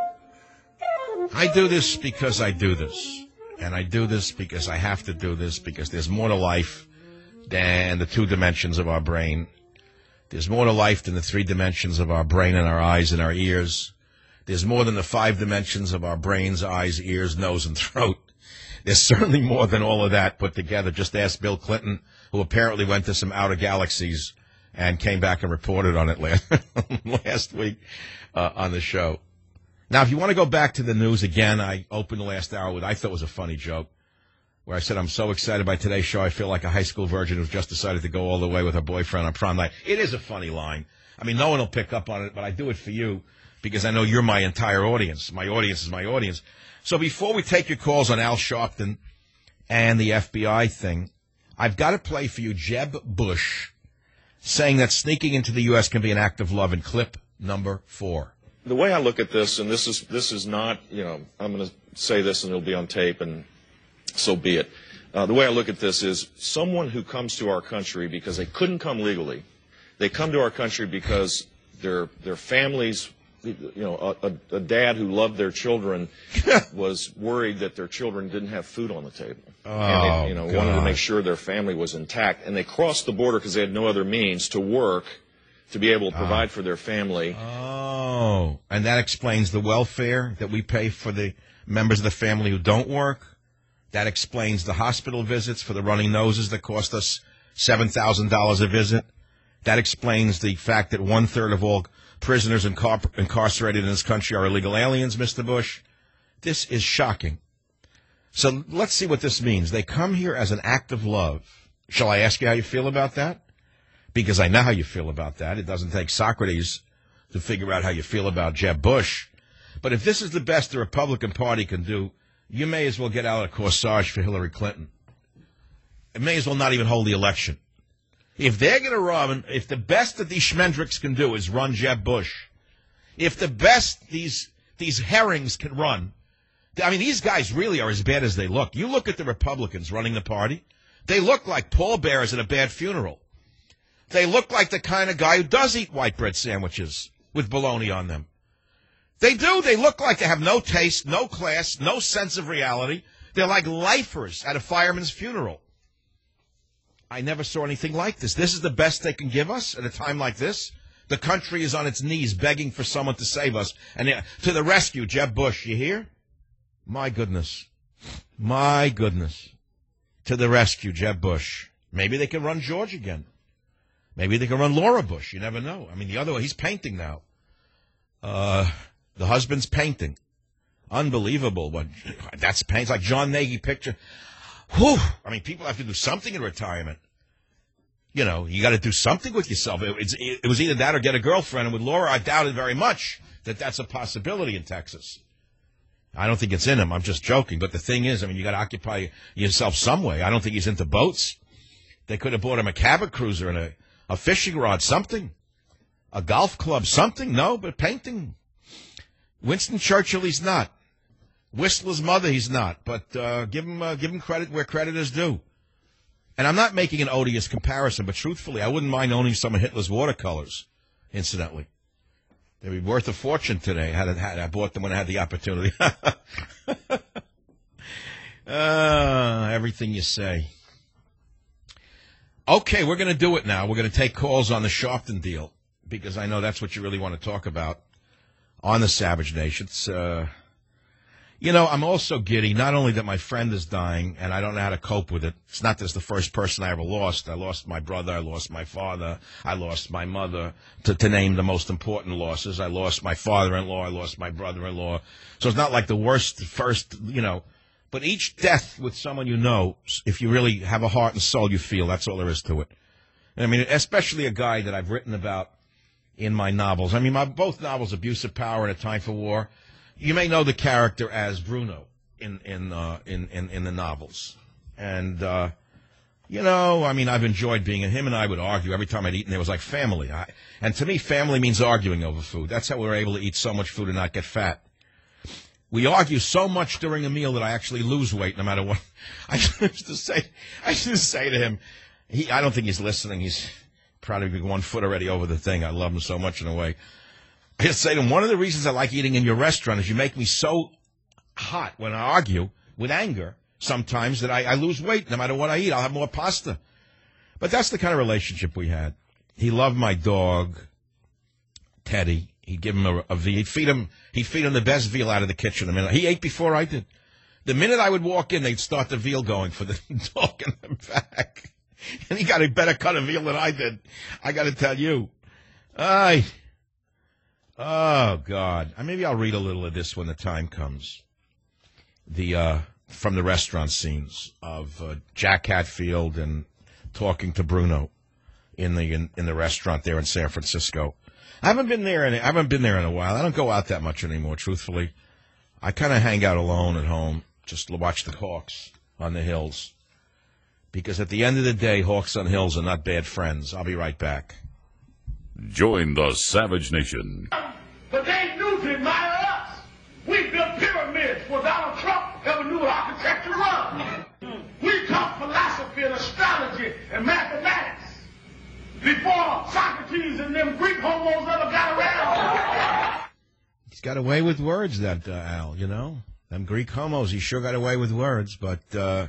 I do this because I do this. And I do this because I have to do this, because there's more to life than the two dimensions of our brain. There's more to life than the three dimensions of our brain and our eyes and our ears. There's more than the five dimensions of our brains, eyes, ears, nose, and throat. There's certainly more than all of that put together. Just ask Bill Clinton, who apparently went to some outer galaxies and came back and reported on it last, last week uh, on the show. Now, if you want to go back to the news again, I opened the last hour with, I thought it was a funny joke, where I said, I'm so excited by today's show, I feel like a high school virgin who's just decided to go all the way with her boyfriend on prom night. It is a funny line. I mean, no one will pick up on it, but I do it for you because I know you're my entire audience. My audience is my audience. So before we take your calls on Al Sharpton and the F B I thing, I've got to play for you Jeb Bush saying that sneaking into the U S can be an act of love in clip number four. The way I look at this, and this is this is not, you know, I'm going to say this and it'll be on tape, and so be it. Uh, the way I look at this is someone who comes to our country because they couldn't come legally. They come to our country because their their families, you know, a, a, a dad who loved their children was worried that their children didn't have food on the table. Oh, and they, you know, God. wanted to make sure their family was intact. And they crossed the border because they had no other means to work to be able to provide oh. for their family. Oh, and that explains the welfare that we pay for the members of the family who don't work. That explains the hospital visits for the running noses that cost us seven thousand dollars a visit. That explains the fact that one-third of all prisoners incar- incarcerated in this country are illegal aliens, Mister Bush. This is shocking. So let's see what this means. They come here as an act of love. Shall I ask you how you feel about that? Because I know how you feel about that. It doesn't take Socrates to figure out how you feel about Jeb Bush. But if this is the best the Republican Party can do, you may as well get out of corsage for Hillary Clinton. It may as well not even hold the election. If they're going to run, if the best that these schmendricks can do is run Jeb Bush, if the best these these herrings can run, I mean, these guys really are as bad as they look. You look at the Republicans running the party, they look like pallbearers at a bad funeral. They look like the kind of guy who does eat white bread sandwiches with bologna on them. They do. They look like they have no taste, no class, no sense of reality. They're like lifers at a fireman's funeral. I never saw anything like this. This is the best they can give us at a time like this. The country is on its knees begging for someone to save us. And uh, to the rescue, Jeb Bush, you hear? My goodness. My goodness. To the rescue, Jeb Bush. Maybe they can run George again. Maybe they can run Laura Bush. You never know. I mean, the other one, he's painting now. Uh, the husband's painting. Unbelievable. But that's paint. It's like John Nagy picture. Whew. I mean, people have to do something in retirement. You know, you got to do something with yourself. It, it's, it was either that or get a girlfriend. And with Laura, I doubted very much that that's a possibility in Texas. I don't think it's in him. I'm just joking. But the thing is, I mean, you got to occupy yourself some way. I don't think he's into boats. They could have bought him a cabin cruiser and a, a fishing rod, something. A golf club, something. No, but painting. Winston Churchill, he's not. Whistler's mother, he's not. But uh, give him uh, give him credit where credit is due. And I'm not making an odious comparison, but truthfully, I wouldn't mind owning some of Hitler's watercolors, incidentally. They'd be worth a fortune today. Had, had I bought them when I had the opportunity. uh, everything you say. Okay, we're going to do it now. We're going to take calls on the Sharpton deal, because I know that's what you really want to talk about on the Savage Nation. It's, uh, you know, I'm also giddy, not only that my friend is dying, and I don't know how to cope with it. It's not just the first person I ever lost. I lost my brother. I lost my father. I lost my mother, to, to name the most important losses. I lost my father-in-law. I lost my brother-in-law. So it's not like the worst first, you know. But each death with someone you know, if you really have a heart and soul, you feel. That's all there is to it. And I mean, especially a guy that I've written about in my novels. I mean, my both novels, Abuse of Power and A Time for War, you may know the character as Bruno in in uh, in, in, in the novels. And, uh, you know, I mean, I've enjoyed being in him, and I would argue every time I'd eat, and it was like family. I, and to me, family means arguing over food. That's how we were able to eat so much food and not get fat. We argue so much during a meal that I actually lose weight no matter what. I used to say, I used to say to him, he, I don't think he's listening. He's probably one foot already over the thing. I love him so much in a way. I just say to him, one of the reasons I like eating in your restaurant is you make me so hot when I argue with anger sometimes that I, I lose weight no matter what I eat. I'll have more pasta. But that's the kind of relationship we had. He loved my dog, Teddy. He'd give him a, a veal. He'd feed him, he'd feed him the best veal out of the kitchen. The minute he ate before I did. The minute I would walk in, they'd start the veal going for the dog in the back. And he got a better cut of veal than I did. I got to tell you. I, oh, God. Maybe I'll read a little of this when the time comes. The uh, from the restaurant scenes of uh, Jack Hatfield and talking to Bruno in the in, in the restaurant there in San Francisco. I haven't been there in I haven't been there in a while. I don't go out that much anymore, truthfully. I kind of hang out alone at home, just watch the Hawks on the hills. Because at the end of the day, Hawks on hills are not bad friends. I'll be right back. Join the Savage Nation. But they ain't new to admire us. We built pyramids before Donald Trump ever knew what architecture was. We taught philosophy and astrology and mathematics before Socrates and them Greek homos ever got around. He's got away with words, that uh, Al, you know. Them Greek homos, he sure got away with words. But uh,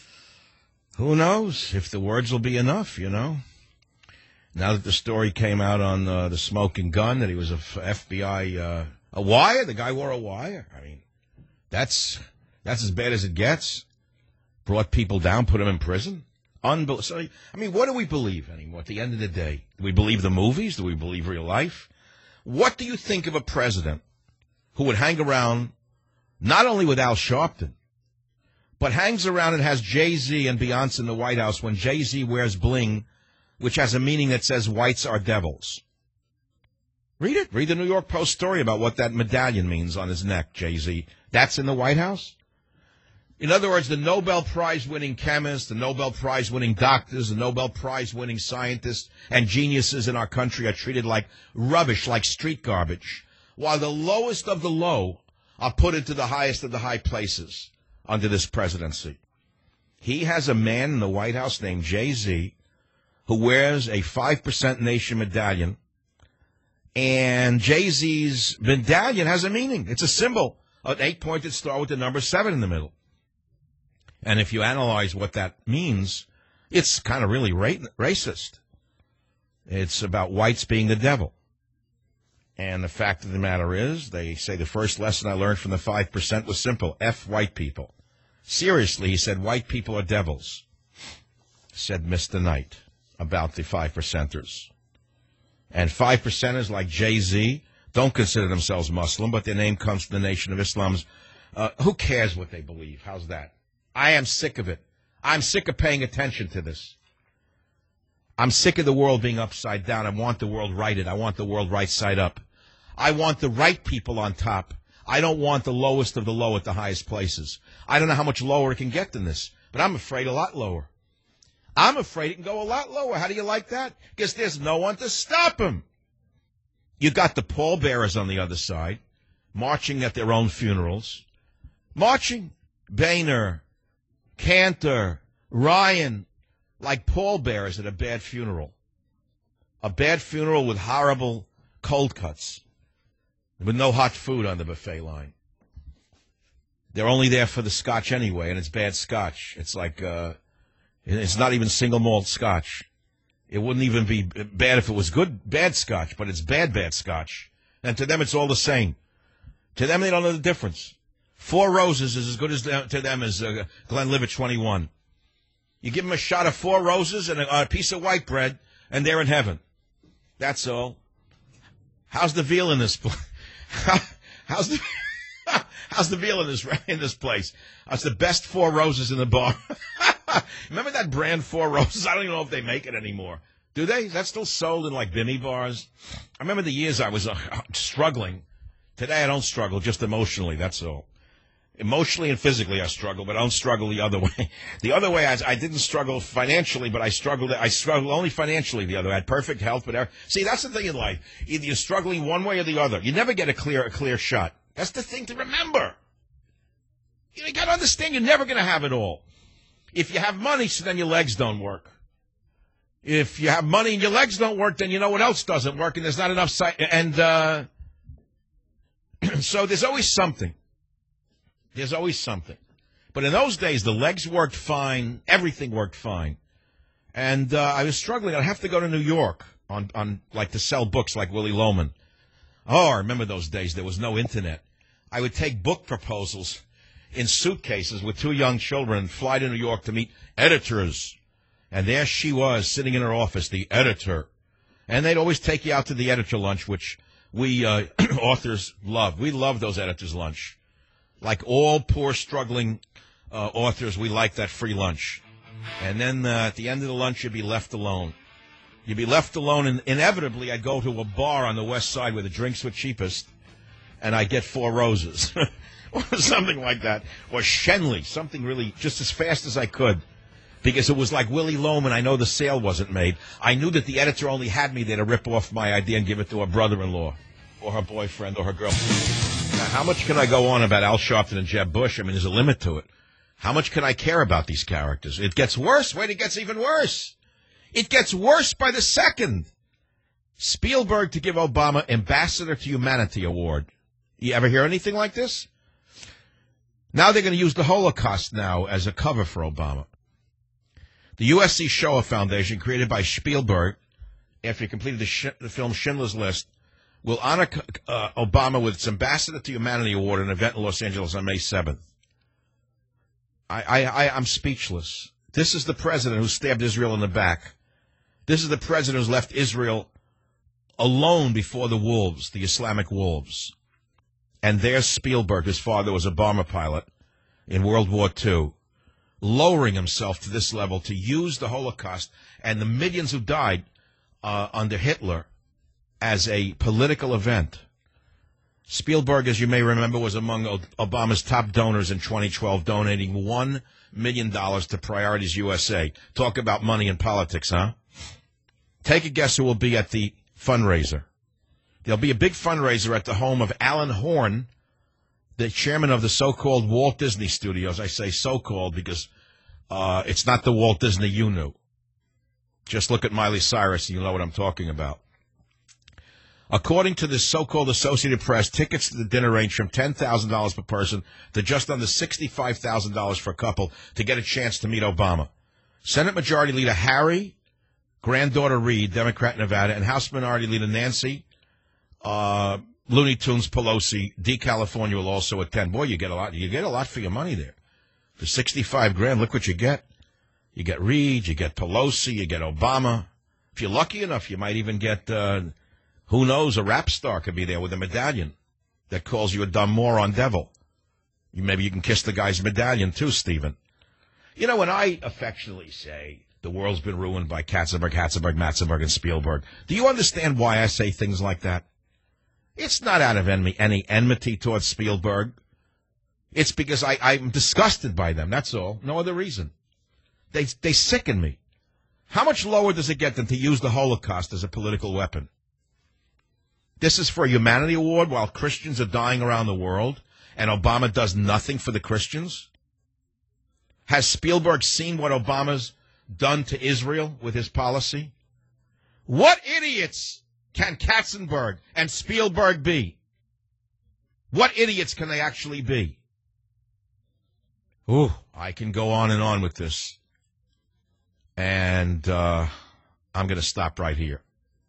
who knows if the words will be enough, you know. Now that the story came out on uh, the smoking gun, that he was a F B I, uh, a wire, the guy wore a wire. I mean, that's that's as bad as it gets. Brought people down, put them in prison. Unbel- so, I mean, what do we believe anymore at the end of the day? Do we believe the movies? Do we believe real life? What do you think of a president who would hang around not only with Al Sharpton, but hangs around and has Jay-Z and Beyonce in the White House when Jay-Z wears bling, which has a meaning that says whites are devils? Read it. Read the New York Post story about what that medallion means on his neck, Jay-Z. That's in the White House? In other words, the Nobel Prize-winning chemists, the Nobel Prize-winning doctors, the Nobel Prize-winning scientists and geniuses in our country are treated like rubbish, like street garbage, while the lowest of the low are put into the highest of the high places under this presidency. He has a man in the White House named Jay-Z who wears a five percent Nation medallion, and Jay-Z's medallion has a meaning. It's a symbol, an eight-pointed star with the number seven in the middle. And if you analyze what that means, It's kind of really ra- racist. It's about whites being the devil. And the fact of the matter is, they say the first lesson I learned from the five percent was simple. F white people. Seriously, he said, white people are devils, said Mister Knight about the five percenters. And five percenters like Jay-Z don't consider themselves Muslim, but their name comes from the Nation of Islam's. Uh, who cares what they believe? How's that? I am sick of it. I'm sick of paying attention to this. I'm sick of the world being upside down. I want the world righted. I want the world right side up. I want the right people on top. I don't want the lowest of the low at the highest places. I don't know how much lower it can get than this, but I'm afraid a lot lower. I'm afraid it can go a lot lower. How do you like that? Because there's no one to stop him. You got the pallbearers on the other side, marching at their own funerals. Marching. Boehner, Cantor, Ryan, like pallbearers at a bad funeral. A bad funeral with horrible cold cuts, with no hot food on the buffet line. They're only there for the scotch anyway, and it's bad scotch. It's like, uh, it's not even single malt scotch. It wouldn't even be bad if it was good, bad scotch, but it's bad, bad scotch. And to them, it's all the same. To them, they don't know the difference. Four Roses is as good as to them as uh, Glenlivet twenty-one. You give them a shot of Four Roses and a, a piece of white bread, and they're in heaven. That's all. How's the veal in this place? How's the how's the veal in this in this place? That's the best Four Roses in the bar. Remember that brand Four Roses? I don't even know if they make it anymore. Do they? Is that still sold in like Bimmy bars? I remember the years I was uh, struggling. Today I don't struggle, just emotionally. That's all. Emotionally and physically I struggle, but I don't struggle the other way. The other way, I, I didn't struggle financially, but I struggled I struggled only financially the other way. I had perfect health, but... Era, see, that's the thing in life. Either you're struggling one way or the other. You never get a clear a clear shot. That's the thing to remember. You got to understand you're never going to have it all. If you have money, so then your legs don't work. If you have money and your legs don't work, then you know what else doesn't work, and there's not enough... Si- and uh, so there's always something. There's always something. But in those days, the legs worked fine. Everything worked fine. And uh, I was struggling. I'd have to go to New York on, on like to sell books like Willie Loman. Oh, I remember those days. There was no internet. I would take book proposals in suitcases with two young children and fly to New York to meet editors. And there she was, sitting in her office, the editor. And they'd always take you out to the editor lunch, which we uh, authors love. We love those editors' lunch. Like all poor, struggling uh, authors, we like that free lunch. And then uh, at the end of the lunch, you'd be left alone. You'd be left alone, and inevitably, I'd go to a bar on the west side where the drinks were cheapest, and I'd get Four Roses. Or something like that. Or Shenley, something really just as fast as I could. Because it was like Willie Loman. I know the sale wasn't made. I knew that the editor only had me there to rip off my idea and give it to her brother-in-law or her boyfriend or her girlfriend. Now, how much can I go on about Al Sharpton and Jeb Bush? I mean, there's a limit to it. How much can I care about these characters? It gets worse. Wait, it gets even worse. It gets worse by the second. Spielberg to give Obama Ambassador to Humanity Award. You ever hear anything like this? Now they're going to use the Holocaust now as a cover for Obama. The U S C Shoah Foundation, created by Spielberg after he completed the, sh- the film Schindler's List, will honor uh, Obama with its Ambassador to Humanity Award at an event in Los Angeles on May seventh. I, I, I, I'm speechless. This is the president who stabbed Israel in the back. This is the president who's left Israel alone before the wolves, the Islamic wolves. And there's Spielberg, his father was a bomber pilot in World War Two, lowering himself to this level to use the Holocaust and the millions who died uh, under Hitler as a political event. Spielberg, as you may remember, was among Obama's top donors in twenty twelve, donating one million dollars to Priorities U S A. Talk about money in politics, huh? Take a guess who will be at the fundraiser. There'll be a big fundraiser at the home of Alan Horn, the chairman of the so-called Walt Disney Studios. I say so-called because uh, it's not the Walt Disney you knew. Just look at Miley Cyrus and you'll know what I'm talking about. According to the so-called Associated Press, tickets to the dinner range from ten thousand dollars per person to just under sixty-five thousand dollars for a couple to get a chance to meet Obama. Senate Majority Leader Harry, granddaughter Reid, Democrat Nevada, and House Minority Leader Nancy, uh, Looney Tunes Pelosi, D. California will also attend. Boy, you get a lot. You get a lot for your money there. For sixty-five grand, look what you get. You get Reid, you get Pelosi, you get Obama. If you're lucky enough, you might even get, uh, who knows, a rap star could be there with a medallion that calls you a dumb moron devil. You, maybe you can kiss the guy's medallion too, Stephen. You know, when I affectionately say the world's been ruined by Katzenberg, Hatzenberg, Matzenberg, and Spielberg, do you understand why I say things like that? It's not out of envy, any enmity towards Spielberg. It's because I, I'm disgusted by them, that's all. No other reason. They, they sicken me. How much lower does it get than to use the Holocaust as a political weapon? This is for a humanity award while Christians are dying around the world, and Obama does nothing for the Christians? Has Spielberg seen what Obama's done to Israel with his policy? What idiots can Katzenberg and Spielberg be? What idiots can they actually be? Ooh, I can go on and on with this. And uh, I'm going to stop right here.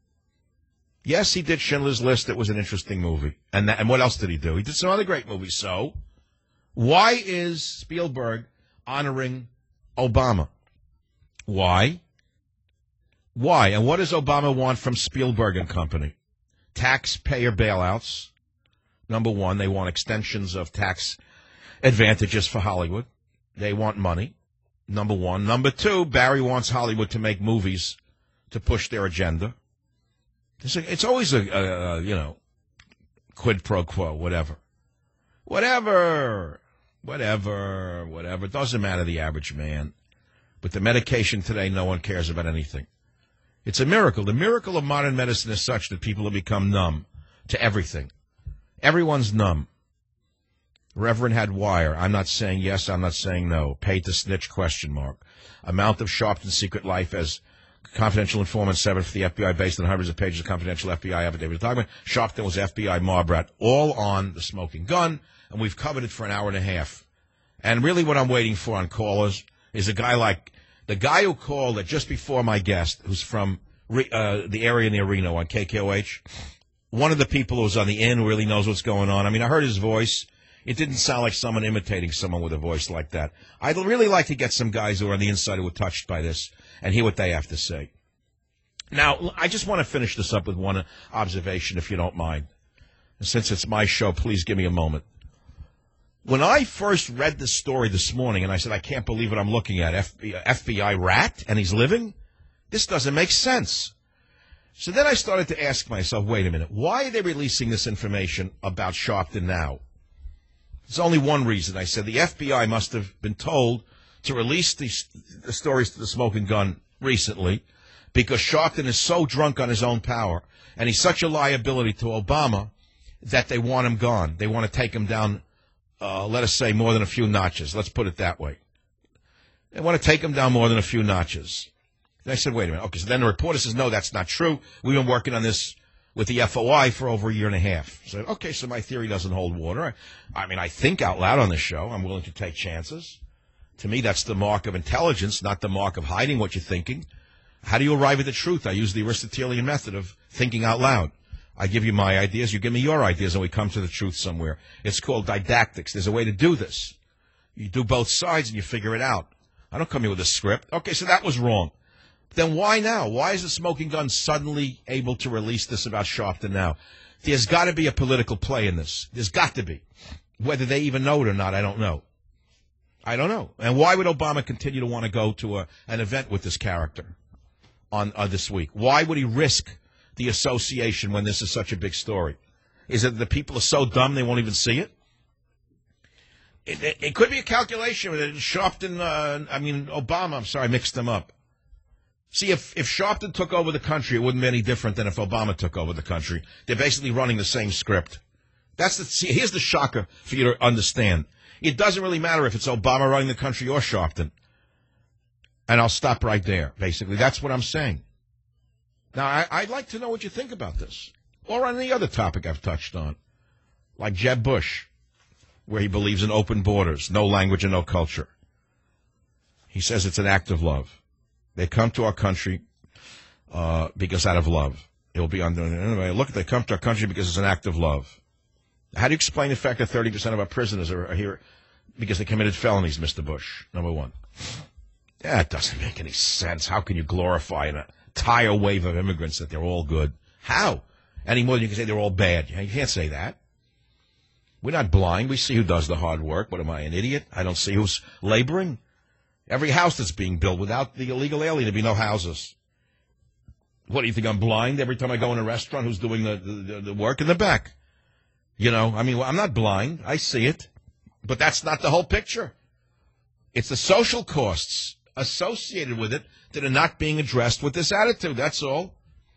Yes, he did Schindler's List. It was an interesting movie. And that, and what else did he do? He did some other great movies. So why is Spielberg honoring Obama? Why? Why? And what does Obama want from Spielberg and Company? Taxpayer bailouts. Number one, they want extensions of tax advantages for Hollywood. They want money. Number one. Number two, Barry wants Hollywood to make movies to push their agenda. It's, a, it's always a, a, a, you know, quid pro quo, whatever. Whatever. Whatever. Whatever. It doesn't matter the average man. With the medication today, no one cares about anything. It's a miracle. The miracle of modern medicine is such that people have become numb to everything. Everyone's numb. Reverend had wire. I'm not saying yes, I'm not saying no. Paid to snitch, question mark. Amount of Sharpton's secret life as confidential informant seven for the F B I based on hundreds of pages of confidential F B I affidavit document. Sharpton was F B I mob rat, all on the smoking gun, and we've covered it for an hour and a half. And really what I'm waiting for on callers is a guy like the guy who called it just before my guest, who's from uh, the area near Reno on K K O H. One of the people who was on the inn who really knows what's going on. I mean, I heard his voice. It didn't sound like someone imitating someone with a voice like that. I'd really like to get some guys who are on the inside who were touched by this and hear what they have to say. Now, I just want to finish this up with one observation, if you don't mind. And since it's my show, please give me a moment. When I first read this story this morning, and I said, I can't believe what I'm looking at, F B I, F B I rat, and he's living? This doesn't make sense. So then I started to ask myself, wait a minute, why are they releasing this information about Sharpton now? There's only one reason. I said the F B I must have been told to release these, the stories to the smoking gun recently because Sharpton is so drunk on his own power and he's such a liability to Obama that they want him gone. They want to take him down, uh, let us say, more than a few notches. Let's put it that way. They want to take him down more than a few notches. And I said, wait a minute. Okay, so then the reporter says, no, that's not true. We've been working on this with the F O I for over a year and a half. So, okay, so my theory doesn't hold water. I, I mean, I think out loud on this show. I'm willing to take chances. To me, that's the mark of intelligence, not the mark of hiding what you're thinking. How do you arrive at the truth? I use the Aristotelian method of thinking out loud. I give you my ideas, you give me your ideas, and we come to the truth somewhere. It's called didactics. There's a way to do this. You do both sides and you figure it out. I don't come here with a script. Okay, so that was wrong. Then why now? Why is the smoking gun suddenly able to release this about Sharpton now? There's got to be a political play in this. There's got to be. Whether they even know it or not, I don't know. I don't know. And why would Obama continue to want to go to a, an event with this character on uh, this week? Why would he risk the association when this is such a big story? Is it the people are so dumb they won't even see it? It, it, it could be a calculation. Sharpton, uh, I mean, Obama, I'm sorry, I mixed them up. See, if, if Sharpton took over the country, it wouldn't be any different than if Obama took over the country. They're basically running the same script. That's the, see, here's the shocker for you to understand. It doesn't really matter if it's Obama running the country or Sharpton. And I'll stop right there, basically. That's what I'm saying. Now, I, I'd like to know what you think about this. Or on any other topic I've touched on. Like Jeb Bush, where he believes in open borders, no language and no culture. He says it's an act of love. They come to our country uh, because out of love. It will be on the anyway. Look, they come to our country because it's an act of love. How do you explain the fact that thirty percent of our prisoners are, are here because they committed felonies, Mister Bush? Number one. That doesn't make any sense. How can you glorify an entire wave of immigrants that they're all good? How? Any more than you can say they're all bad. You can't say that. We're not blind. We see who does the hard work. What am I, an idiot? I don't see who's laboring. Every house that's being built, without the illegal alien, there'd be no houses. What, do you think I'm blind every time I go in a restaurant? Who's doing the, the, the work in the back? You know, I mean, I'm not blind. I see it. But that's not the whole picture. It's the social costs associated with it that are not being addressed with this attitude. That's all.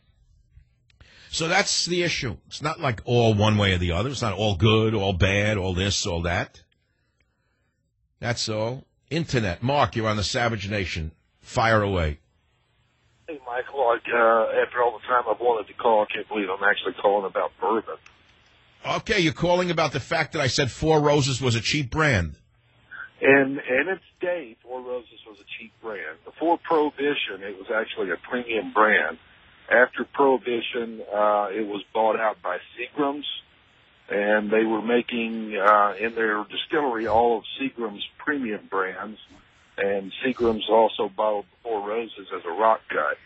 So that's the issue. It's not like all one way or the other. It's not all good, all bad, all this, all that. That's all. Internet. Mark, you're on the Savage Nation. Fire away. Hey, Michael, like, uh, after all the time I've wanted to call, I can't believe I'm actually calling about bourbon. Okay, you're calling about the fact that I said Four Roses was a cheap brand. And in its day, Four Roses was a cheap brand. Before Prohibition, it was actually a premium brand. After Prohibition, uh, it was bought out by Seagram's, and they were making uh, in their distillery all of Seagram's premium brands. And Seagram's also bottled Four Roses as a rock cut.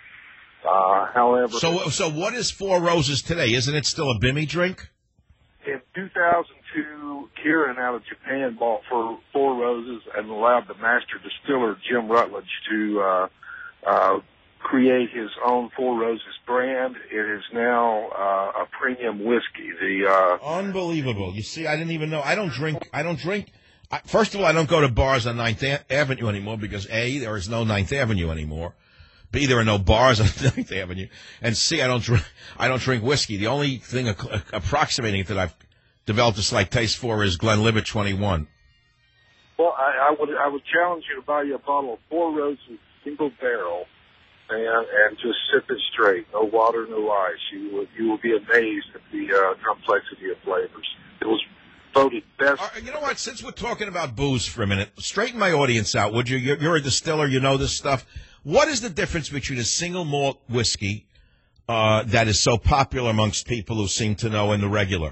Uh, however, so so what is Four Roses today? Isn't it still a Bimmy drink? In two thousand two, Kirin out of Japan bought for Four Roses and allowed the master distiller Jim Rutledge to uh, uh, create his own Four Roses brand. It is now uh, a premium whiskey. The uh, unbelievable. You see, I didn't even know. I don't drink. I don't drink. I, first of all, I don't go to bars on Ninth Avenue anymore because A, there is no Ninth Avenue anymore. B, there are no bars on Ninth Avenue, and C, I don't drink. I don't drink whiskey. The only thing approximating it that I've developed a slight taste for is Glenlivet twenty-one. Well, I, I would I would challenge you to buy you a bottle of Four Roses single barrel, and and just sip it straight. No water, no ice. You will you will be amazed at the uh, complexity of flavors. It was voted best. Uh, you know what? Since we're talking about booze for a minute, straighten my audience out, would you? You're, you're a distiller. You know this stuff. What is the difference between a single malt whiskey uh, that is so popular amongst people who seem to know and the regular?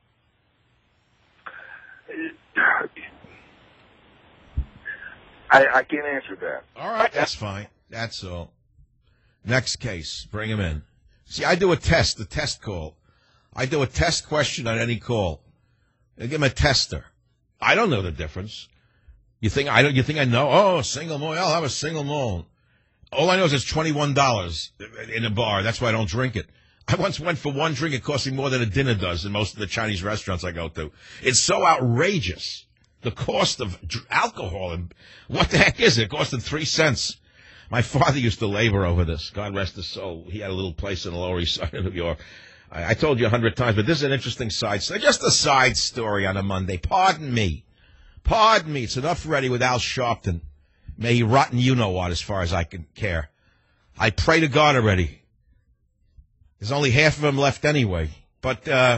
I, I can't answer that. All right, that's fine. That's all. Next case. Bring him in. See, I do a test, a test call. I do a test question on any call. I give him a tester. I don't know the difference. You think I don't? You think I know? Oh, single malt. I'll have a single malt. All I know is it's twenty-one dollars in a bar. That's why I don't drink it. I once went for one drink. It cost me more than a dinner does in most of the Chinese restaurants I go to. It's so outrageous. The cost of alcohol. And what the heck is it? It cost him three cents. My father used to labor over this. God rest his soul. He had a little place in the Lower East Side of New York. I, I told you a hundred times, but this is an interesting side story. Just a side story on a Monday. Pardon me. Pardon me. It's enough ready with Al Sharpton. May he rot in you-know-what as far as I can care. I pray to God already. There's only half of them left anyway. But uh,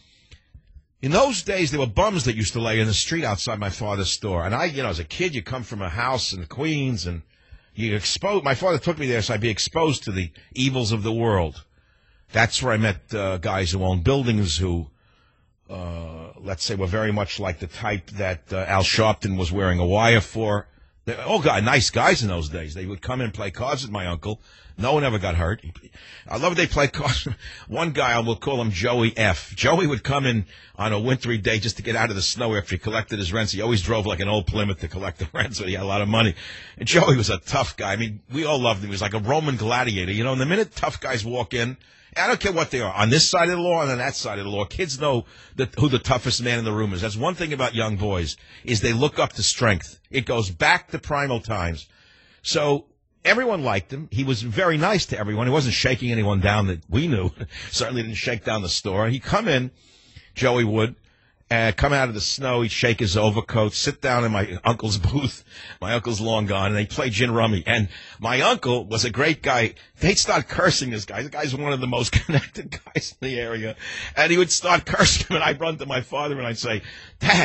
in those days, there were bums that used to lay in the street outside my father's store. And I, you know, as a kid, you come from a house in Queens, and you expose. My father took me there so I'd be exposed to the evils of the world. That's where I met uh, guys who owned buildings who, uh, let's say, were very much like the type that uh, Al Sharpton was wearing a wire for. They, oh, God, nice guys in those days. They would come in and play cards with my uncle. No one ever got hurt. I love they play cards. One guy, I will call him Joey F. Joey would come in on a wintry day just to get out of the snow after he collected his rents. He always drove like an old Plymouth to collect the rent, so he had a lot of money. And Joey was a tough guy. I mean, we all loved him. He was like a Roman gladiator. You know, and the minute tough guys walk in, I don't care what they are, on this side of the law and on that side of the law, kids know that, who the toughest man in the room is. That's one thing about young boys, is they look up to strength. It goes back to primal times. So everyone liked him. He was very nice to everyone. He wasn't shaking anyone down that we knew. Certainly didn't shake down the store. He'd come in, Joey would, uh, come out of the snow. He'd shake his overcoat, sit down in my uncle's booth. My uncle's long gone, and they'd play gin rummy. And my uncle was a great guy. They'd start cursing this guy. The guy's one of the most connected guys in the area. And he would start cursing him, and I'd run to my father, and I'd say, Dad,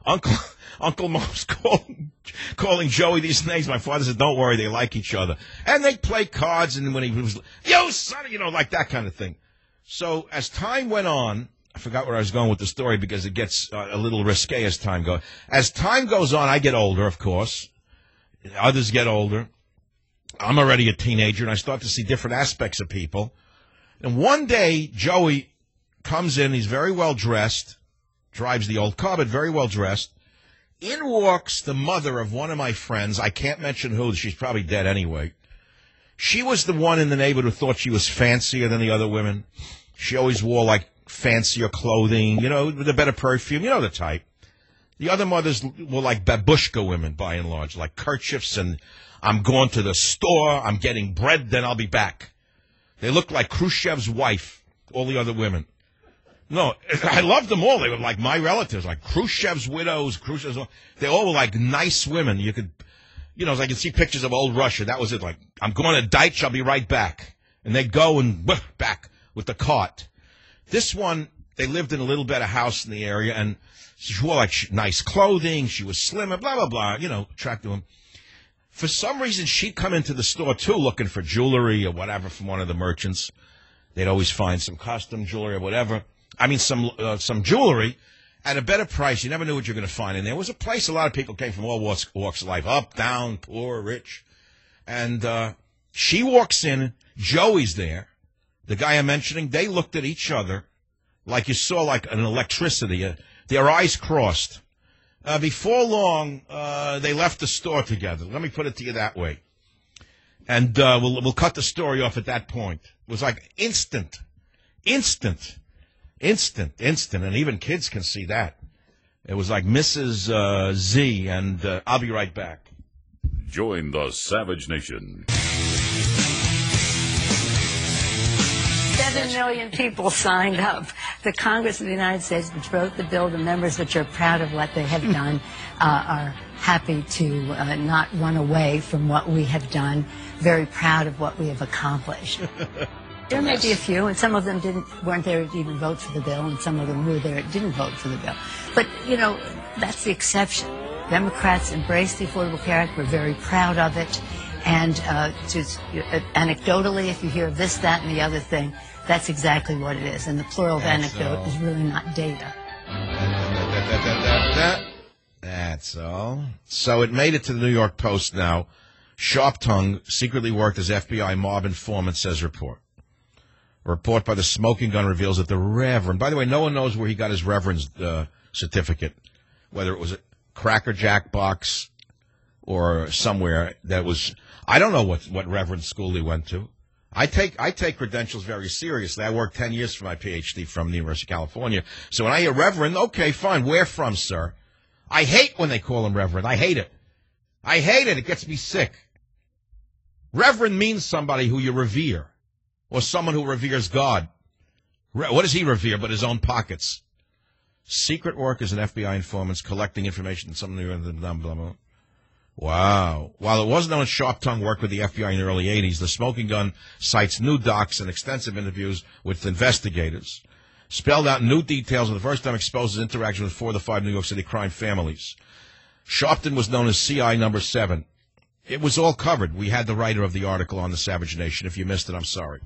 Uncle Uncle Mo's calling, calling Joey these names. My father said, don't worry, they like each other. And they play cards, and when he was, yo, son, you know, like that kind of thing. So as time went on, I forgot where I was going with the story because it gets uh, a little risque as time goes. As time goes on, I get older, of course. Others get older. I'm already a teenager, and I start to see different aspects of people. And one day, Joey comes in. He's very well dressed, drives the old car, but very well dressed. In walks the mother of one of my friends. I can't mention who. She's probably dead anyway. She was the one in the neighborhood who thought she was fancier than the other women. She always wore, like, fancier clothing, you know, with a better perfume. You know the type. The other mothers were like babushka women, by and large, like kerchiefs and I'm going to the store, I'm getting bread, then I'll be back. They looked like Khrushchev's wife, all the other women. No, I loved them all. They were like my relatives, like Khrushchev's widows, Khrushchev's. They all were like nice women. You could, you know, I could see pictures of old Russia. That was it. Like, I'm going to Deitch, I'll be right back. And they'd go and back with the cart. This one, they lived in a little better house in the area, and she wore like nice clothing. She was slim and blah, blah, blah, you know, attractive them. For some reason, she'd come into the store, too, looking for jewelry or whatever from one of the merchants. They'd always find some custom jewelry or whatever. I mean, some uh, some jewelry at a better price. You never knew what you were going to find. And there was a place a lot of people came from all walks, walks of life, up, down, poor, rich. And uh, she walks in. Joey's there. The guy I'm mentioning, they looked at each other like you saw like an electricity. Uh, their eyes crossed. Uh, before long, uh, they left the store together. Let me put it to you that way. And uh, we'll we'll cut the story off at that point. It was like instant, instant, instant, instant. And even kids can see that. It was like Missus Uh, Z, and uh, I'll be right back. Join the Savage Nation. Seven million people signed up. The Congress of the United States, which wrote the bill, the members which are proud of what they have done, uh, are happy to uh, not run away from what we have done, very proud of what we have accomplished. There may be a few, and some of them didn't weren't there to even vote for the bill, and some of them were there and didn't vote for the bill. But, you know, that's the exception. Democrats embraced the Affordable Care Act. We're very proud of it. And uh, just uh, anecdotally, if you hear of this, that, and the other thing, that's exactly what it is. And the plural of That's anecdote all. is really not data. That's all. So it made it to the New York Post now. Sharp Tongue secretly worked as F B I mob informant, says report. A report by the Smoking Gun reveals that the Reverend, by the way, no one knows where he got his Reverend's uh, certificate, whether it was a Cracker Jack box or somewhere that was, I don't know what, what Reverend school he went to. I take I take credentials very seriously. I worked ten years for my P H D from the University of California. So when I hear Reverend, okay, fine. Where from, sir? I hate when they call him Reverend. I hate it. I hate it. It gets me sick. Reverend means somebody who you revere, or someone who reveres God. Re- what does he revere but his own pockets? Secret workers and F B I informants collecting information. Something blah, blah, blah. Wow. While it wasn't known Sharp Tongue worked with the F B I in the early eighties, the Smoking Gun cites new docs and extensive interviews with investigators. Spelled out new details and the first time exposes interaction with four of the five New York City crime families. Sharpton was known as C I number seven. It was all covered. We had the writer of the article on the Savage Nation. If you missed it, I'm sorry.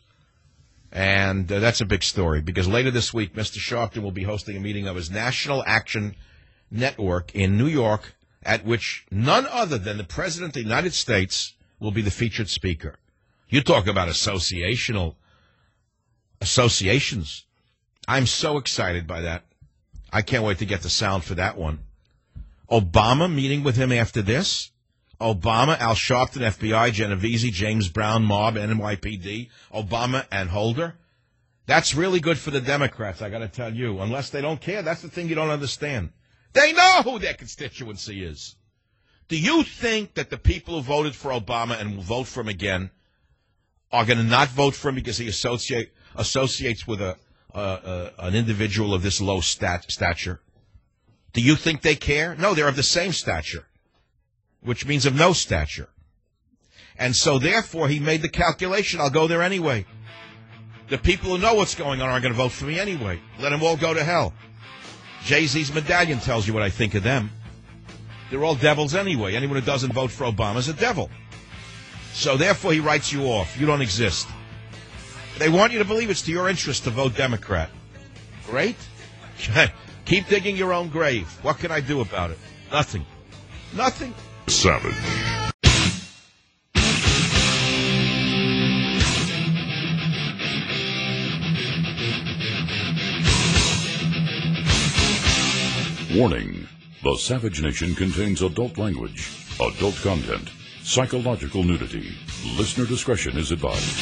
And uh, that's a big story because later this week, Mister Sharpton will be hosting a meeting of his National Action Network in New York, at which none other than the President of the United States will be the featured speaker. You talk about associational associations. I'm so excited by that. I can't wait to get the sound for that one. Obama meeting with him after this. Obama, Al Sharpton, F B I, Genovese, James Brown, mob, N Y P D, Obama, and Holder. That's really good for the Democrats, I got to tell you. Unless they don't care, that's the thing you don't understand. They know who their constituency is. Do you think that the people who voted for Obama and will vote for him again are going to not vote for him because he associate, associates with a, uh, uh, an individual of this low stat, stature? Do you think they care? No, they're of the same stature, which means of no stature. And so, therefore, he made the calculation, I'll go there anyway. The people who know what's going on are going to vote for me anyway. Let them all go to hell. Jay-Z's medallion tells you what I think of them. They're all devils anyway. Anyone who doesn't vote for Obama is a devil. So therefore he writes you off. You don't exist. They want you to believe it's to your interest to vote Democrat. Great. Keep digging your own grave. What can I do about it? Nothing. Nothing. Savage. Warning. The Savage Nation contains adult language, adult content, psychological nudity. Listener discretion is advised.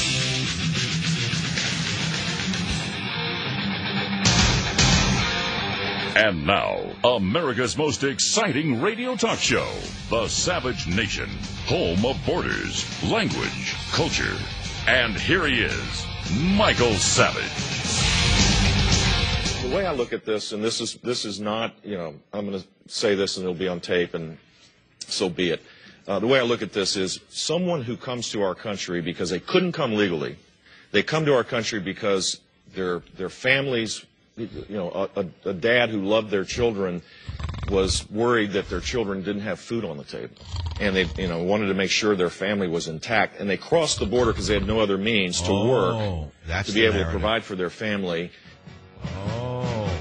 And now, America's most exciting radio talk show, The Savage Nation, home of borders, language, culture. And here he is, Michael Savage. The way I look at this, and this is this is not, you know, I'm going to say this and it'll be on tape, and so be it. Uh, the way I look at this is someone who comes to our country because they couldn't come legally. They come to our country because their their families, you know, a, a, a dad who loved their children was worried that their children didn't have food on the table, and they, you know, wanted to make sure their family was intact. And they crossed the border because they had no other means to oh, work that's to be the able narrative. to provide for their family. Oh,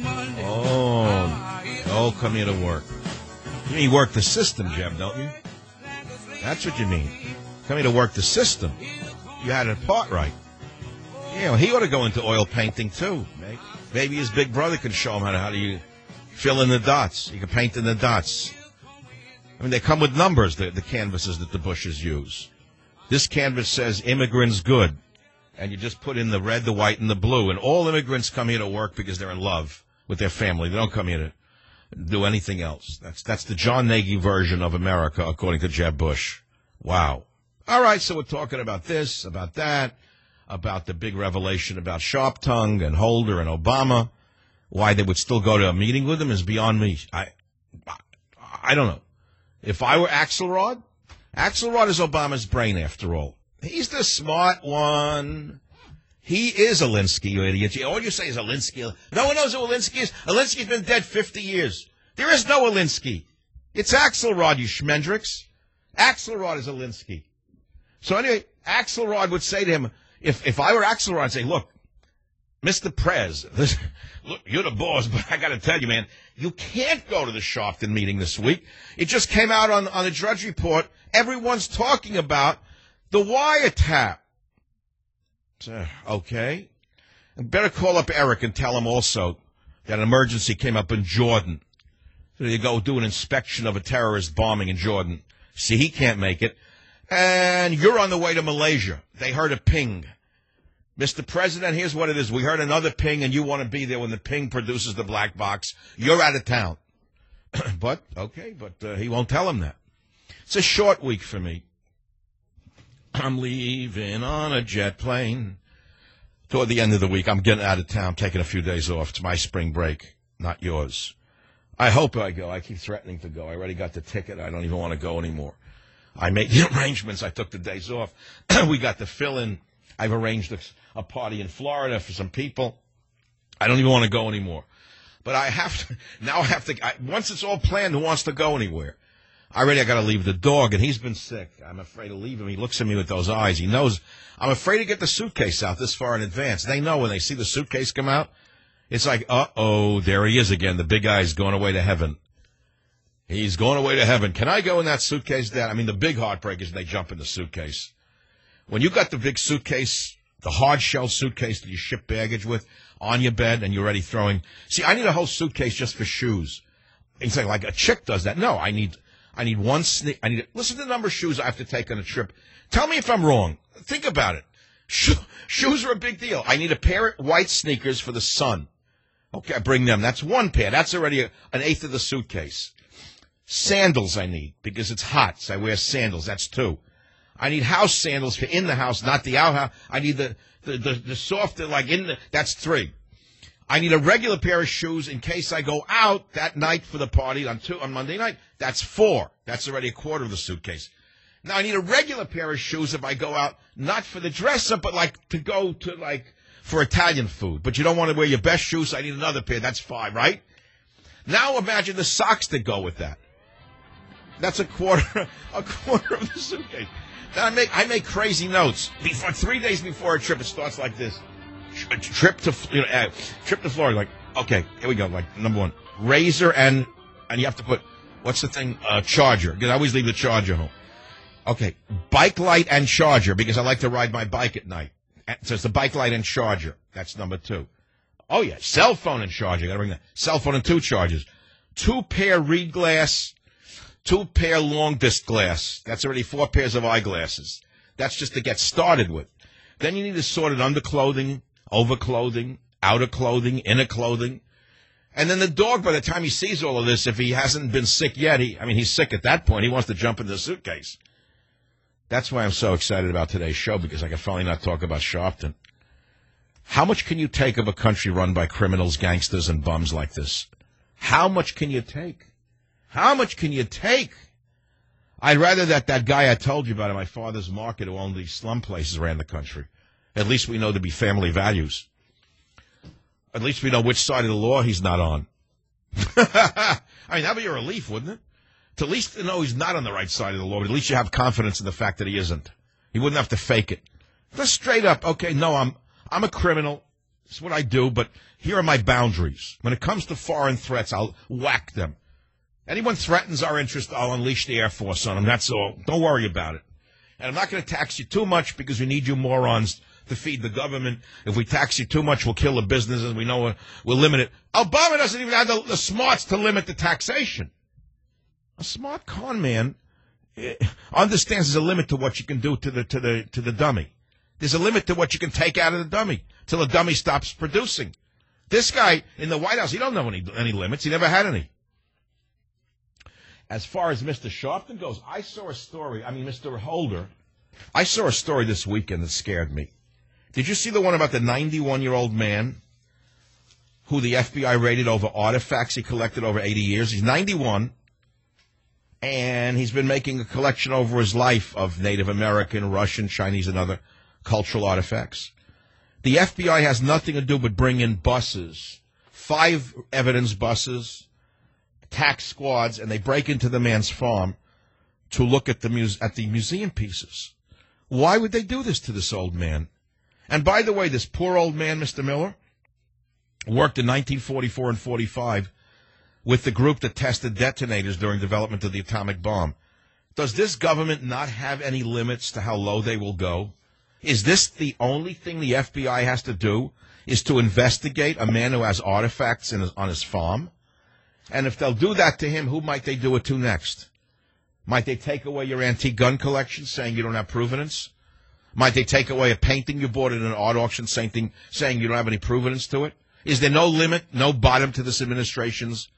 oh, oh! Come here to work. You mean work the system, Jeb, don't you? That's what you mean. Come here to work the system. You had it part right. Yeah, well, he ought to go into oil painting too. Maybe his big brother can show him how to, how do you fill in the dots. You can paint in the dots. I mean, they come with numbers, the, the canvases that the Bushes use. This canvas says immigrants good. And you just put in the red, the white, and the blue. And all immigrants come here to work because they're in love with their family. They don't come here to do anything else. That's that's the John Nagy version of America, according to Jeb Bush. Wow. All right, so we're talking about this, about that, about the big revelation about Sharp Tongue and Holder and Obama. Why they would still go to a meeting with them is beyond me. I, I don't know. If I were Axelrod, Axelrod is Obama's brain, after all. He's the smart one. He is Alinsky, you idiot. All you say is Alinsky. No one knows who Alinsky is. Alinsky's been dead fifty years. There is no Alinsky. It's Axelrod, you schmendricks. Axelrod is Alinsky. So anyway, Axelrod would say to him, if if I were Axelrod, I'd say, look, Mister Prez, this, look, you're the boss, but I got to tell you, man, you can't go to the Sharpton meeting this week. It just came out on, on the Drudge Report. Everyone's talking about the wiretap. Uh, okay. And better call up Eric and tell him also that an emergency came up in Jordan. So you go do an inspection of a terrorist bombing in Jordan. See, he can't make it. And you're on the way to Malaysia. They heard a ping. Mister President, here's what it is. We heard another ping, and you want to be there when the ping produces the black box. You're out of town. But, okay, but uh, he won't tell him that. It's a short week for me. I'm leaving on a jet plane. Toward the end of the week, I'm getting out of town, taking a few days off. It's my spring break, not yours. I hope I go. I keep threatening to go. I already got the ticket. I don't even want to go anymore. I made the arrangements. I took the days off. We got the fill-in. I've arranged a, a party in Florida for some people. I don't even want to go anymore. But I have to, now I have to, I, once it's all planned, who wants to go anywhere? I already I got to leave the dog, and he's been sick. I'm afraid to leave him. He looks at me with those eyes. He knows. I'm afraid to get the suitcase out this far in advance. They know when they see the suitcase come out, it's like, uh-oh, there he is again. The big guy's going away to heaven. He's going away to heaven. Can I go in that suitcase, Dad? I mean, the big heartbreak is they jump in the suitcase. When you got the big suitcase, the hard shell suitcase that you ship baggage with, on your bed, and you're already throwing. See, I need a whole suitcase just for shoes. It's like, like a chick does that. No, I need... I need one sneak. I need. Listen to the number of shoes I have to take on a trip. Tell me if I'm wrong. Think about it. Sho- shoes are a big deal. I need a pair of white sneakers for the sun. Okay, I bring them. That's one pair. That's already a, an eighth of the suitcase. Sandals I need because it's hot, so I wear sandals. That's two. I need house sandals for in the house, not the outhouse. I need the the the, the softer, like in the. That's three. I need a regular pair of shoes in case I go out that night for the party on two, on Monday night. That's four. That's already a quarter of the suitcase. Now I need a regular pair of shoes if I go out, not for the dress up, but like to go to like for Italian food, but you don't want to wear your best shoes. I need another pair. That's fine, right? Now imagine the socks that go with that. That's a quarter, a quarter of the suitcase. Then I make I make crazy notes before three days before a trip. It starts like this: trip to you know, uh, trip to Florida. Like, okay, here we go. Like number one, razor and and you have to put what's the thing? Uh, charger. Because I always leave the charger home. Okay, bike light and charger because I like to ride my bike at night. So it's the bike light and charger. That's number two. Oh yeah, cell phone and charger. Got to bring that. Cell phone and two chargers. Two pair read glass. Two pair long disc glass. That's already four pairs of eyeglasses. That's just to get started with. Then you need assorted underclothing, overclothing, outer clothing, inner clothing. And then the dog, by the time he sees all of this, if he hasn't been sick yet, he, I mean, he's sick at that point. He wants to jump into the suitcase. That's why I'm so excited about today's show, because I can finally not talk about Sharpton. How much can you take of a country run by criminals, gangsters, and bums like this? How much can you take? How much can you take? I'd rather that that guy I told you about at my father's market who owned these slum places around the country. At least we know to be family values. At least we know which side of the law he's not on. I mean, that'd be a relief, wouldn't it? To at least know he's not on the right side of the law, but at least you have confidence in the fact that he isn't. He wouldn't have to fake it. Just straight up, okay, no, I'm I'm a criminal. It's what I do, but here are my boundaries. When it comes to foreign threats, I'll whack them. Anyone threatens our interest, I'll unleash the Air Force on them. That's all. Don't worry about it. And I'm not going to tax you too much because we need you morons to feed the government. If we tax you too much, we'll kill the businesses. We know we'll limit it. Obama doesn't even have the, the smarts to limit the taxation. A smart con man understands there's a limit to what you can do to the to the to the dummy. There's a limit to what you can take out of the dummy till the dummy stops producing. This guy in the White House, he don't know any any limits. He never had any. As far as Mister Sharpton goes, I saw a story. I mean, Mister Holder, I saw a story this weekend that scared me. Did you see the one about the ninety-one-year-old man who the F B I raided over artifacts he collected over eighty years? He's ninety-one, and he's been making a collection over his life of Native American, Russian, Chinese, and other cultural artifacts. The F B I has nothing to do but bring in buses, five evidence buses, tax squads, and they break into the man's farm to look at the muse- at the museum pieces. Why would they do this to this old man? And by the way, this poor old man, Mister Miller, worked in nineteen forty-four and forty-five with the group that tested detonators during development of the atomic bomb. Does this government not have any limits to how low they will go? Is this the only thing the F B I has to do, is to investigate a man who has artifacts in his, on his farm? And if they'll do that to him, who might they do it to next? Might they take away your antique gun collection, saying you don't have provenance? Might they take away a painting you bought at an art auction, saying, saying you don't have any provenance to it? Is there no limit, no bottom to this administration's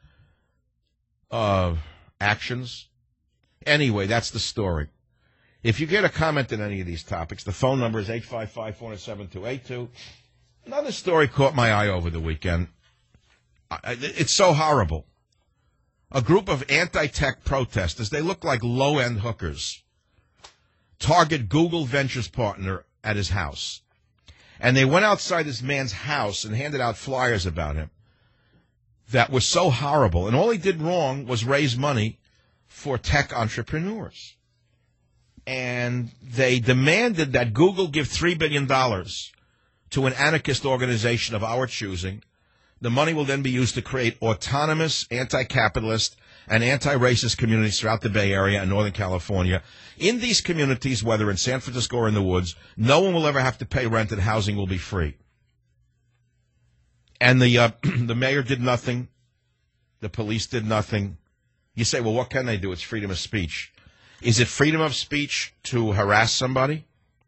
uh, actions? Anyway, that's the story. If you get a comment on any of these topics, the phone number is eight five five, four seven two, eight two. Another story caught my eye over the weekend. I, it's so horrible. A group of anti-tech protesters, they look like low-end hookers, target Google Ventures partner at his house. And they went outside this man's house and handed out flyers about him that were so horrible. And all he did wrong was raise money for tech entrepreneurs. And they demanded that Google give three billion dollars to an anarchist organization of our choosing. The money will then be used to create autonomous, anti-capitalist, and anti-racist communities throughout the Bay Area and Northern California. In these communities, whether in San Francisco or in the woods, no one will ever have to pay rent and housing will be free. And the uh, the mayor did nothing. The police did nothing. You say, well, what can they do? It's freedom of speech. Is it freedom of speech to harass somebody?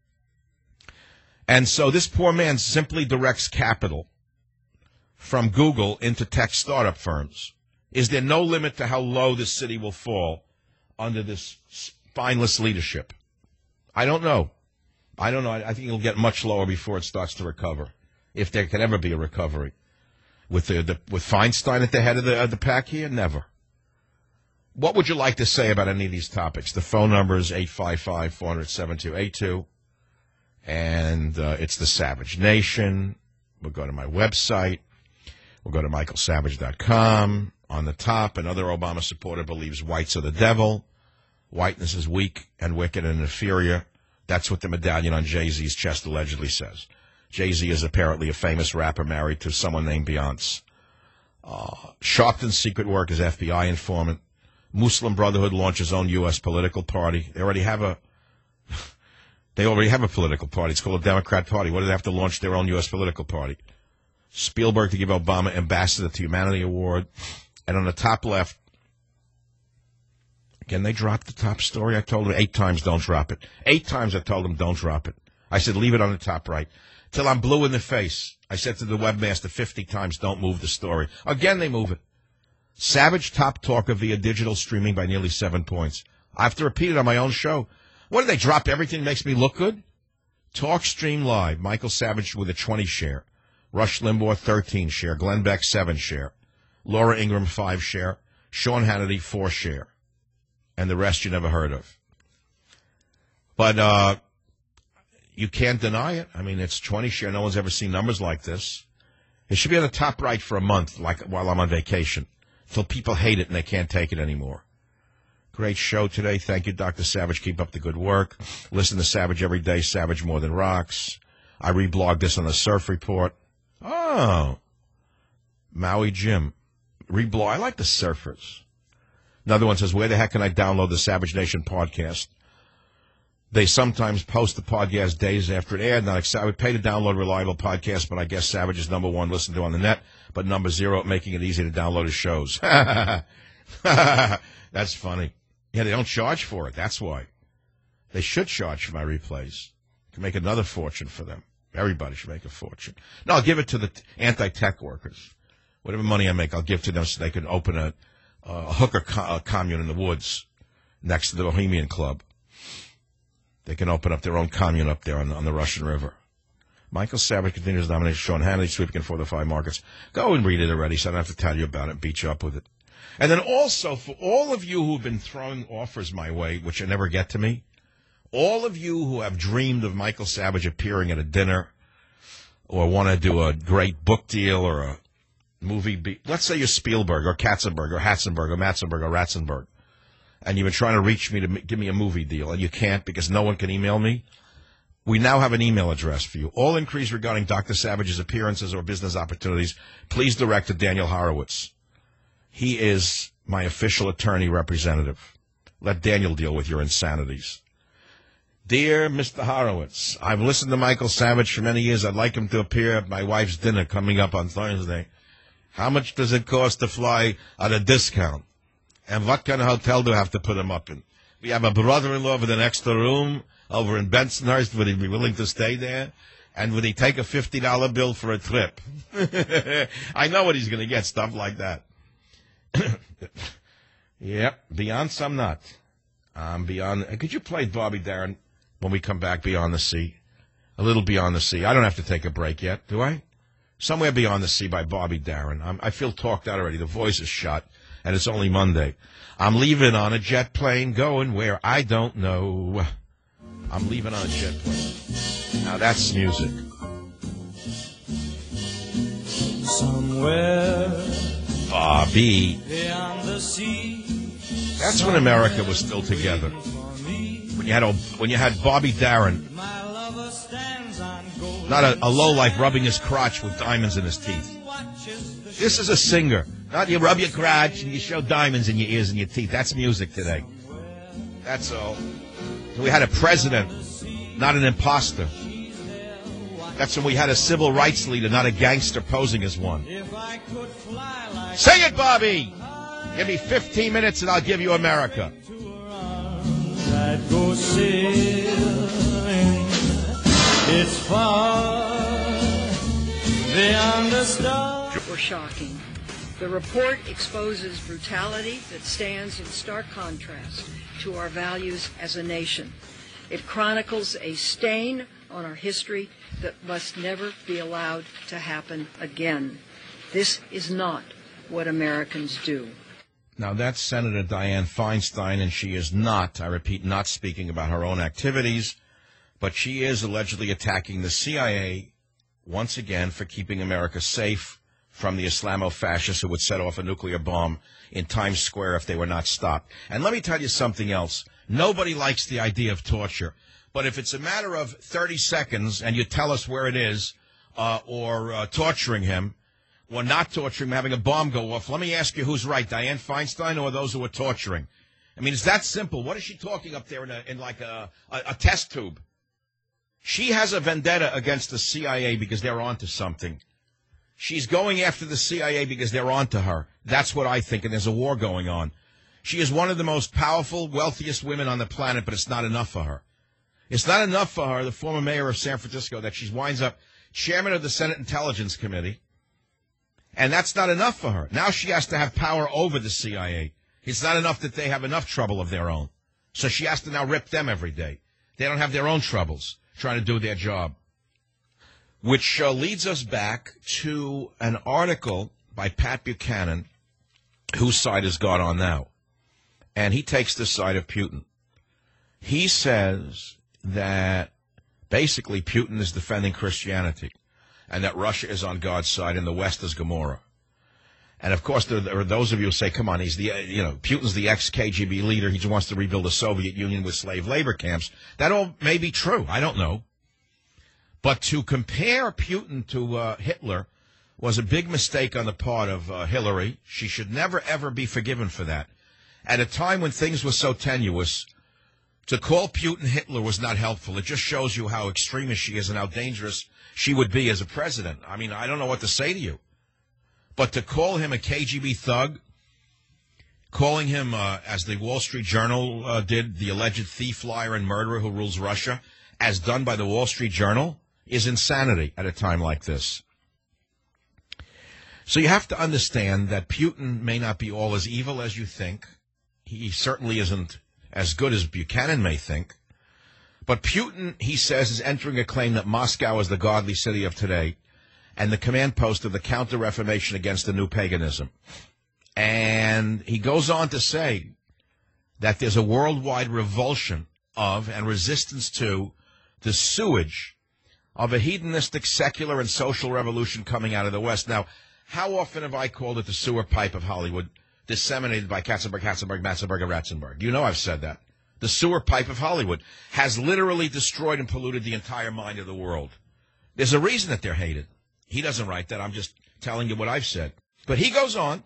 And so this poor man simply directs capital from Google into tech startup firms. Is there no limit to how low this city will fall under this spineless leadership? I don't know. I don't know. I think it'll get much lower before it starts to recover, if there can ever be a recovery. With the, the with Feinstein at the head of the, of the pack here, never. What would you like to say about any of these topics? The phone number is eight five five, four seven two, eight two, and uh, it's the Savage Nation We'll go to my website. We'll go to michael savage dot com. On the top, another Obama supporter believes whites are the devil. Whiteness is weak and wicked and inferior. That's what the medallion on Jay-Z's chest allegedly says. Jay-Z is apparently a famous rapper married to someone named Beyonce. Uh, Sharpton's secret work is F B I informant. Muslim Brotherhood launches own U S political party. They already have a they already have a political party. It's called a Democrat Party. What do they have to launch their own U S political party? Spielberg to give Obama Ambassador to Humanity Award. And on the top left, again, they dropped the top story. I told them eight times don't drop it. Eight times I told them don't drop it. I said leave it on the top right. Till I'm blue in the face. I said to the webmaster fifty times, don't move the story. Again, they move it. Savage top talker via digital streaming by nearly seven points. I have to repeat it on my own show. What do they drop? Everything makes me look good? Talk stream live. Michael Savage with a twenty share. Rush Limbaugh, thirteen share. Glenn Beck, seven share. Laura Ingraham, five share. Sean Hannity, four share. And the rest you never heard of. But, uh... you can't deny it. I mean, it's twenty share. No one's ever seen numbers like this. It should be on the top right for a month, like while I'm on vacation, till people hate it and they can't take it anymore. Great show today. Thank you, Doctor Savage. Keep up the good work. Listen to Savage every day. Savage More Than Rocks. I reblogged this on the Surf Report. Oh. Maui Jim. Reblog. I like the surfers. Another one says, where the heck can I download the Savage Nation podcast? They sometimes post the podcast days after it aired. Not I would pay to download reliable podcasts, but I guess Savage is number one listened to on the net, but number zero at making it easy to download his shows. That's funny. Yeah, they don't charge for it. That's why. They should charge for my replays. You can make another fortune for them. Everybody should make a fortune. No, I'll give it to the anti-tech workers. Whatever money I make, I'll give to them so they can open a, a hooker co- a commune in the woods next to the Bohemian Club. They can open up their own commune up there on the, on the Russian River. Michael Savage continues to nominate Sean Hannity, sweeping in four to five markets. Go and read it already, so I don't have to tell you about it and beat you up with it. And then also, for all of you who have been throwing offers my way, which I never get to me, all of you who have dreamed of Michael Savage appearing at a dinner or want to do a great book deal or a movie, be- let's say you're Spielberg or Katzenberg or Hatzenberg or Matzenberg or Ratzenberg, and you've been trying to reach me to m- give me a movie deal, and you can't because no one can email me, we now have an email address for you. All inquiries regarding Doctor Savage's appearances or business opportunities, please direct to Daniel Horowitz. He is my official attorney representative. Let Daniel deal with your insanities. Dear Mister Horowitz, I've listened to Michael Savage for many years. I'd like him to appear at my wife's dinner coming up on Thursday. How much does it cost to fly at a discount? And what kind of hotel do I have to put him up in? We have a brother-in-law with an extra room over in Bensonhurst. Would he be willing to stay there? And would he take a fifty dollar bill for a trip? I know what he's going to get, stuff like that. Yep, beyond some nut. Um, beyond. Could you play Bobby Darin when we come back? Beyond the Sea, a little Beyond the Sea. I don't have to take a break yet, do I? Somewhere Beyond the Sea by Bobby Darin. I'm, I feel talked out already. The voice is shot, and it's only Monday. I'm leaving on a jet plane, going where I don't know. I'm leaving on a jet plane. Now that's music. Somewhere. Bobby. That's when America was still together. When you had a, when you had Bobby Darin, not a, a lowlife rubbing his crotch with diamonds in his teeth. This is a singer. Not you rub your crotch and you show diamonds in your ears and your teeth. That's music today. That's all. We had a president, not an imposter. That's when we had a civil rights leader, not a gangster posing as one. Say it, Bobby! Give me fifteen minutes and I'll give you America. That goes sailing. It's far beyond the stars. Were shocking. The report exposes brutality that stands in stark contrast to our values as a nation. It chronicles a stain on our history that must never be allowed to happen again. This is not what Americans do. Now, that's Senator Dianne Feinstein, and she is not, I repeat, not speaking about her own activities, but she is allegedly attacking the C I A, once again, for keeping America safe from the Islamo-fascists who would set off a nuclear bomb in Times Square if they were not stopped. And let me tell you something else. Nobody likes the idea of torture. But if it's a matter of thirty seconds and you tell us where it is, uh, or uh, torturing him, or not torturing him, having a bomb go off, let me ask you who's right, Dianne Feinstein or those who are torturing? I mean, it's that simple. What is she talking up there in, a, in like a, a, a test tube? She has a vendetta against the C I A because they're onto something. She's going after the C I A because they're onto her. That's what I think, and there's a war going on. She is one of the most powerful, wealthiest women on the planet, but it's not enough for her. It's not enough for her, the former mayor of San Francisco, that she winds up chairman of the Senate Intelligence Committee, and that's not enough for her. Now she has to have power over the C I A. It's not enough that they have enough trouble of their own. So she has to now rip them every day. They don't have their own troubles trying to do their job. Which uh, leads us back to an article by Pat Buchanan, whose side has God on now. And he takes the side of Putin. He says that basically Putin is defending Christianity and that Russia is on God's side and the West is Gomorrah. And, of course, there are those of you who say, come on, he's the, you know, Putin's the ex-K G B leader. He just wants to rebuild the Soviet Union with slave labor camps. That all may be true. I don't know. But to compare Putin to uh, Hitler was a big mistake on the part of uh, Hillary. She should never, ever be forgiven for that. At a time when things were so tenuous, to call Putin Hitler was not helpful. It just shows you how extremist she is and how dangerous she would be as a president. I mean, I don't know what to say to you. But to call him a K G B thug, calling him, uh, as the Wall Street Journal uh, did, the alleged thief, liar, and murderer who rules Russia, as done by the Wall Street Journal, is insanity at a time like this. So you have to understand that Putin may not be all as evil as you think. He certainly isn't as good as Buchanan may think. But Putin, he says, is entering a claim that Moscow is the godly city of today and the command post of the Counter-Reformation against the new paganism. And he goes on to say that there's a worldwide revulsion of and resistance to the sewage of a hedonistic, secular, and social revolution coming out of the West. Now, how often have I called it the sewer pipe of Hollywood, disseminated by Katzenberg, Katzenberg, Matzenberg, and Ratzenberg? You know I've said that. The sewer pipe of Hollywood has literally destroyed and polluted the entire mind of the world. There's a reason that they're hated. He doesn't write that. I'm just telling you what I've said. But he goes on,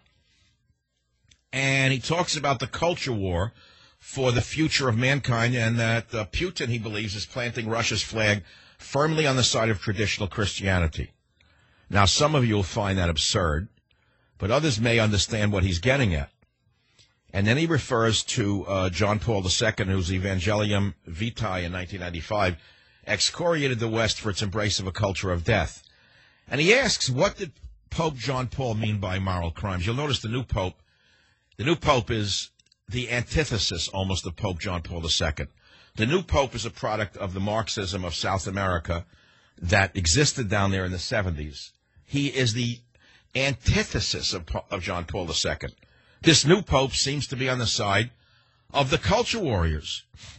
and he talks about the culture war for the future of mankind, and that uh, Putin, he believes, is planting Russia's flag firmly on the side of traditional Christianity. Now, some of you will find that absurd, but others may understand what he's getting at. And then he refers to uh, John Paul the Second, whose Evangelium Vitae in nineteen ninety-five excoriated the West for its embrace of a culture of death. And he asks, what did Pope John Paul mean by moral crimes? You'll notice the new Pope, the new Pope is the antithesis almost of Pope John Paul the Second. The new Pope is a product of the Marxism of South America that existed down there in the seventies. He is the antithesis of, of John Paul the Second. This new Pope seems to be on the side of the culture warriors.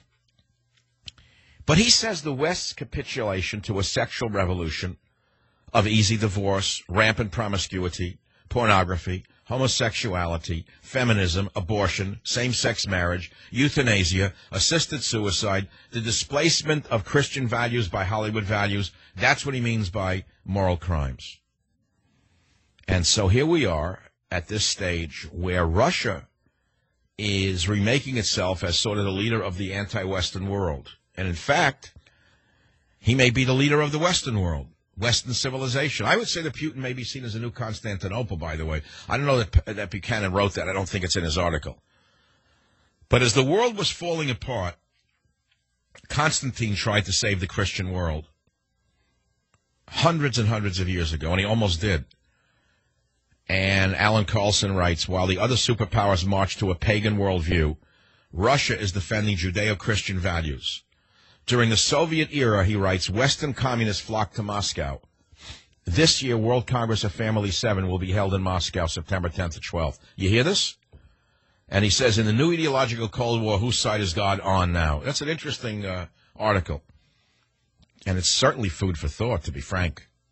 But he says the West's capitulation to a sexual revolution of easy divorce, rampant promiscuity, pornography, homosexuality, feminism, abortion, same-sex marriage, euthanasia, assisted suicide, the displacement of Christian values by Hollywood values, that's what he means by moral crimes. And so here we are at this stage where Russia is remaking itself as sort of the leader of the anti-Western world. And in fact, he may be the leader of the Western world, Western civilization. I would say that Putin may be seen as a new Constantinople, by the way. I don't know that, that Buchanan wrote that. I don't think it's in his article. But as the world was falling apart, Constantine tried to save the Christian world hundreds and hundreds of years ago, and he almost did. And Alan Carlson writes, while the other superpowers march to a pagan worldview, Russia is defending Judeo-Christian values. During the Soviet era, he writes, Western communists flocked to Moscow. This year, World Congress of Family seven will be held in Moscow, September tenth to twelfth. You hear this? And he says, in the new ideological Cold War, whose side is God on now? That's an interesting uh, article. And it's certainly food for thought, to be frank.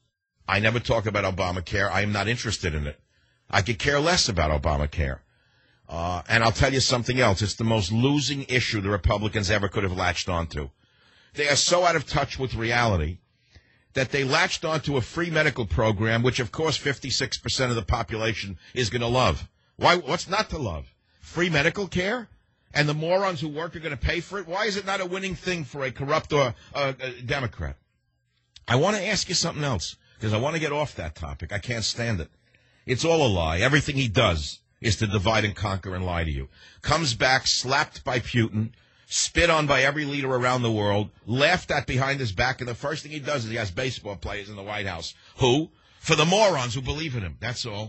I never talk about Obamacare. I am not interested in it. I could care less about Obamacare. Uh, and I'll tell you something else. It's the most losing issue the Republicans ever could have latched onto. They are so out of touch with reality that they latched onto a free medical program, which, of course, fifty-six percent of the population is going to love. Why? What's not to love? Free medical care? And the morons who work are going to pay for it? Why is it not a winning thing for a corrupt or uh, a Democrat? I want to ask you something else, because I want to get off that topic. I can't stand it. It's all a lie. Everything he does is to divide and conquer and lie to you. Comes back, slapped by Putin, spit on by every leader around the world, laughed at behind his back, and the first thing he does is he has baseball players in the White House. Who? For the morons who believe in him. That's all.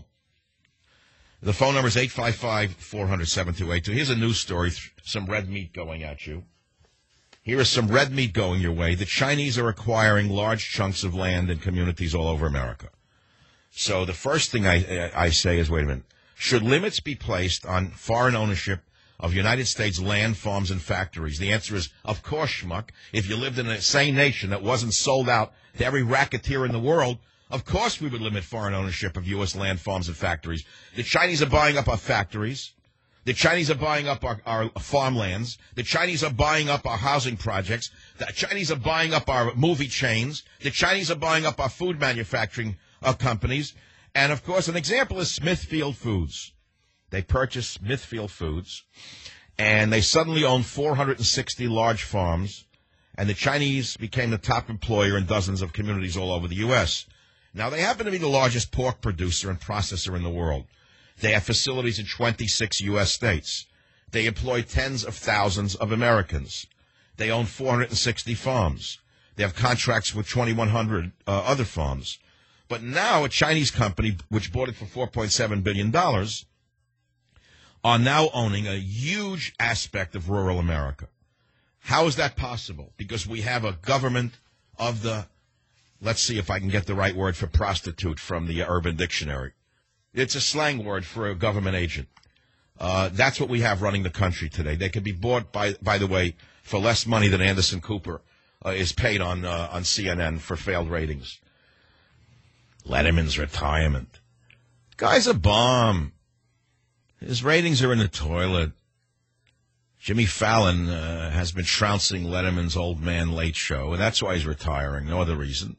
The phone number is eight five five, four hundred, seven two eight two. Here's a news story, some red meat going at you. Here is some red meat going your way. The Chinese are acquiring large chunks of land in communities all over America. So the first thing I, I say is, wait a minute, should limits be placed on foreign ownership of United States land, farms, and factories? The answer is, of course, schmuck. If you lived in a sane nation that wasn't sold out to every racketeer in the world, of course we would limit foreign ownership of U S land, farms, and factories. The Chinese are buying up our factories. The Chinese are buying up our, our farmlands. The Chinese are buying up our housing projects. The Chinese are buying up our movie chains. The Chinese are buying up our food manufacturing uh, companies. And, of course, an example is Smithfield Foods. They purchased Smithfield Foods, and they suddenly own four hundred sixty large farms, and the Chinese became the top employer in dozens of communities all over the U S Now, they happen to be the largest pork producer and processor in the world. They have facilities in twenty-six U S states. They employ tens of thousands of Americans. They own four hundred sixty farms. They have contracts with twenty-one hundred uh, other farms. But now a Chinese company, which bought it for four point seven billion dollars, are now owning a huge aspect of rural America. How is that possible? Because we have a government of the, let's see if I can get the right word for prostitute from the Urban Dictionary. It's a slang word for a government agent. Uh, that's what we have running the country today. They could be bought, by by the way, for less money than Anderson Cooper uh, is paid on uh, on C N N for failed ratings. Letterman's retirement. Guy's a bomb. His ratings are in the toilet. Jimmy Fallon uh, has been trouncing Letterman's old man late show, and that's why he's retiring. No other reason.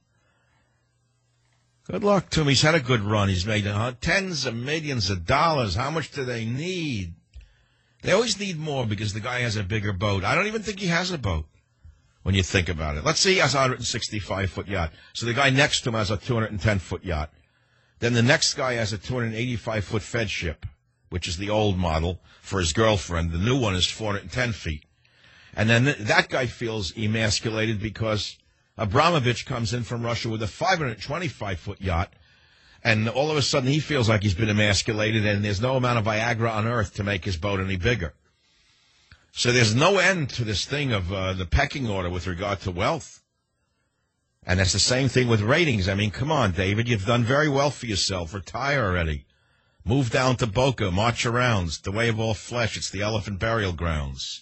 Good luck to him. He's had a good run. He's made uh, tens of millions of dollars. How much do they need? They always need more because the guy has a bigger boat. I don't even think he has a boat when you think about it. Let's say he has a one hundred sixty-five foot yacht. So the guy next to him has a two hundred ten foot yacht. Then the next guy has a two hundred eighty-five foot Fed ship, which is the old model for his girlfriend. The new one is four hundred ten feet. And then th- that guy feels emasculated because Abramovich comes in from Russia with a five hundred twenty-five foot yacht, and all of a sudden he feels like he's been emasculated, and there's no amount of Viagra on earth to make his boat any bigger. So there's no end to this thing of uh, the pecking order with regard to wealth. And that's the same thing with ratings. I mean, come on, David, you've done very well for yourself. Retire already. Move down to Boca, march around. It's the way of all flesh. It's the elephant burial grounds.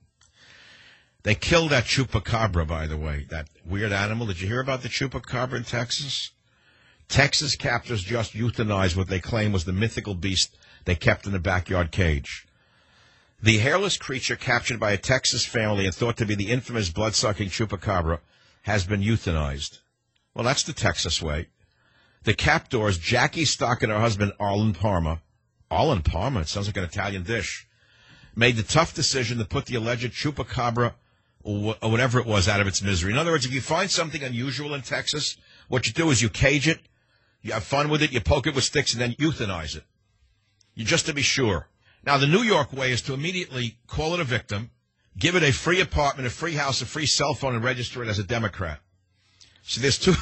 They killed that chupacabra, by the way, that weird animal. Did you hear about the chupacabra in Texas? Texas captors just euthanized what they claim was the mythical beast they kept in the backyard cage. The hairless creature captured by a Texas family and thought to be the infamous blood-sucking chupacabra has been euthanized. Well, that's the Texas way. The captors, Jackie Stock and her husband, Arlen Parma, Arlen Parma, it sounds like an Italian dish, made the tough decision to put the alleged chupacabra or whatever it was out of its misery. In other words, if you find something unusual in Texas, what you do is you cage it, you have fun with it, you poke it with sticks, and then euthanize it. You just to be sure. Now, the New York way is to immediately call it a victim, give it a free apartment, a free house, a free cell phone, and register it as a Democrat. So there's two...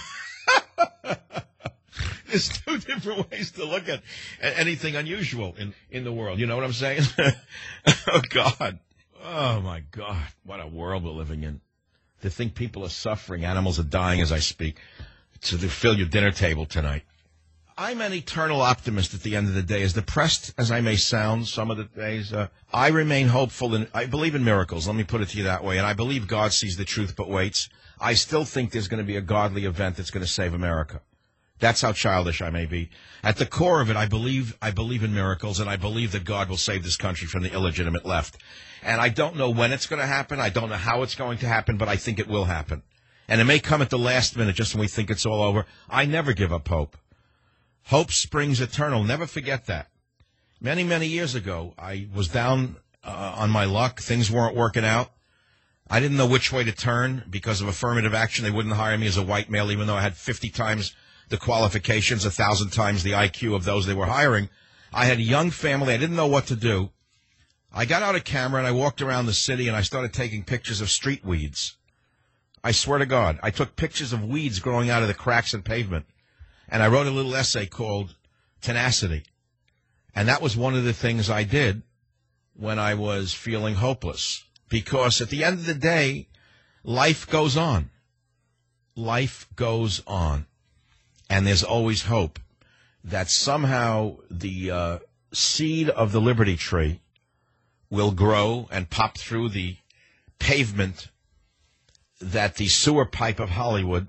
There's two different ways to look at anything unusual in, in the world. You know what I'm saying? Oh, God. Oh, my God. What a world we're living in. To think people are suffering, animals are dying as I speak, to fill your dinner table tonight. I'm an eternal optimist at the end of the day. As depressed as I may sound some of the days, uh, I remain hopeful, and I believe in miracles. Let me put it to you that way. And I believe God sees the truth but waits. I still think there's going to be a godly event that's going to save America. That's how childish I may be. At the core of it, I believe I believe in miracles, and I believe that God will save this country from the illegitimate left. And I don't know when it's going to happen. I don't know how it's going to happen, but I think it will happen. And it may come at the last minute, just when we think it's all over. I never give up hope. Hope springs eternal. Never forget that. Many, many years ago, I was down uh, on my luck. Things weren't working out. I didn't know which way to turn because of affirmative action. They wouldn't hire me as a white male, even though I had fifty times the qualifications, a thousand times the I Q of those they were hiring. I had a young family. I didn't know what to do. I got out a camera and I walked around the city and I started taking pictures of street weeds. I swear to God, I took pictures of weeds growing out of the cracks in pavement. And I wrote a little essay called Tenacity. And that was one of the things I did when I was feeling hopeless. Because at the end of the day, life goes on. Life goes on. And there's always hope that somehow the uh, seed of the Liberty Tree will grow and pop through the pavement that the sewer pipe of Hollywood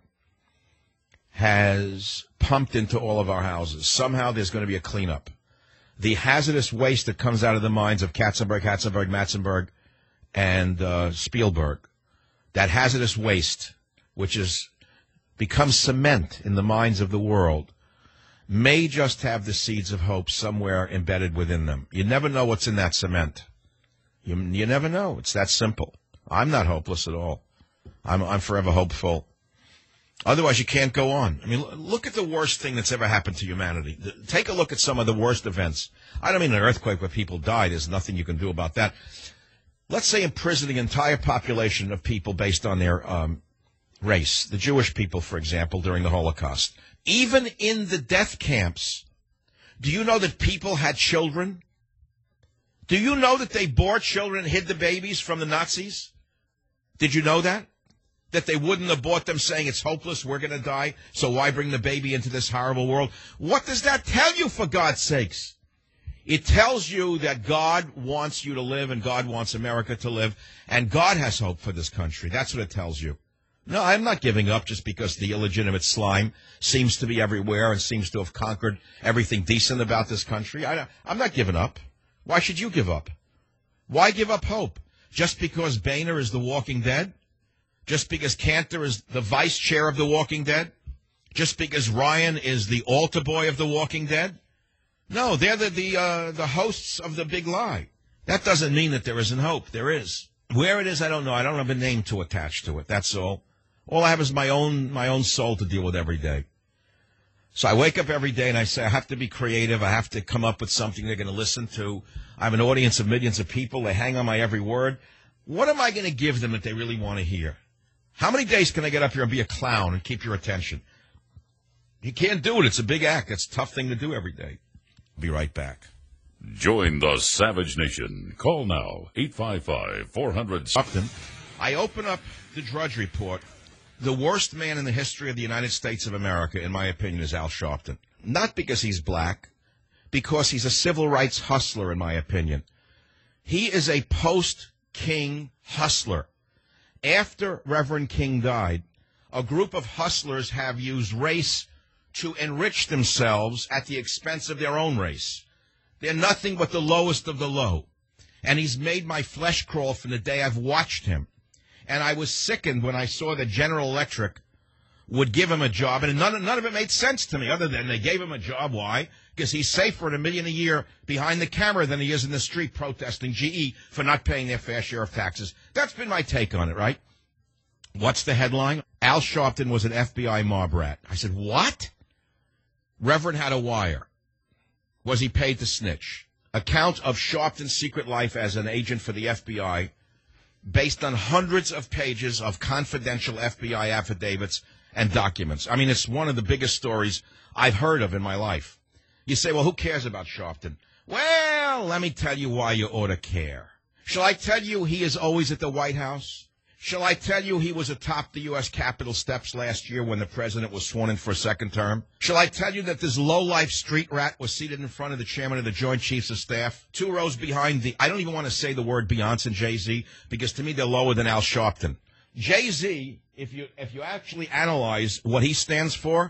has pumped into all of our houses. Somehow there's going to be a cleanup. The hazardous waste that comes out of the minds of Katzenberg, Hatzenberg, Matzenberg, and uh, Spielberg, that hazardous waste, which is becomes cement in the minds of the world, may just have the seeds of hope somewhere embedded within them. You never know what's in that cement. You, you never know. It's that simple. I'm not hopeless at all. I'm, I'm forever hopeful. Otherwise, you can't go on. I mean, look at the worst thing that's ever happened to humanity. Take a look at some of the worst events. I don't mean an earthquake where people die. There's nothing you can do about that. Let's say imprison the entire population of people based on their um, race. The Jewish people, for example, during the Holocaust. Even in the death camps, do you know that people had children? Do you know that they bore children and hid the babies from the Nazis? Did you know that? That they wouldn't abort them saying it's hopeless, we're going to die, so why bring the baby into this horrible world? What does that tell you, for God's sakes? It tells you that God wants you to live and God wants America to live, and God has hope for this country. That's what it tells you. No, I'm not giving up just because the illegitimate slime seems to be everywhere and seems to have conquered everything decent about this country. I, I'm not giving up. Why should you give up? Why give up hope? Just because Boehner is the Walking Dead? Just because Cantor is the vice chair of The Walking Dead? Just because Ryan is the altar boy of The Walking Dead? No, they're the the, uh, the hosts of The Big Lie. That doesn't mean that there isn't hope. There is. Where it is, I don't know. I don't have a name to attach to it. That's all. All I have is my own my own soul to deal with every day. So I wake up every day and I say, I have to be creative. I have to come up with something they're going to listen to. I have an audience of millions of people. They hang on my every word. What am I going to give them that they really want to hear? How many days can I get up here and be a clown and keep your attention? You can't do it. It's a big act. It's a tough thing to do every day. Be right back. Join the Savage Nation. Call now, eight five five, four hundred. I open up the Drudge Report. The worst man in the history of the United States of America, in my opinion, is Al Sharpton. Not because he's black, because he's a civil rights hustler, in my opinion. He is a post-King hustler. After Reverend King died, a group of hustlers have used race to enrich themselves at the expense of their own race. They're nothing but the lowest of the low. And he's made my flesh crawl from the day I've watched him. And I was sickened when I saw that General Electric would give him a job, and none, none of it made sense to me, other than they gave him a job. Why? Because he's safer at a million a year behind the camera than he is in the street protesting G E for not paying their fair share of taxes. That's been my take on it, right? What's the headline? Al Sharpton was an F B I mob rat. I said, what? Reverend had a wire. Was he paid to snitch? Account of Sharpton's secret life as an agent for the F B I, based on hundreds of pages of confidential F B I affidavits and documents. I mean, it's one of the biggest stories I've heard of in my life. You say, well, who cares about Sharpton? Well, let me tell you why you ought to care. Shall I tell you he is always at the White House? Shall I tell you he was atop the U S Capitol steps last year when the president was sworn in for a second term? Shall I tell you that this low-life street rat was seated in front of the chairman of the Joint Chiefs of Staff, two rows behind the, I don't even want to say the word Beyonce and Jay-Z, because to me they're lower than Al Sharpton. Jay-Z, if you, if you actually analyze what he stands for,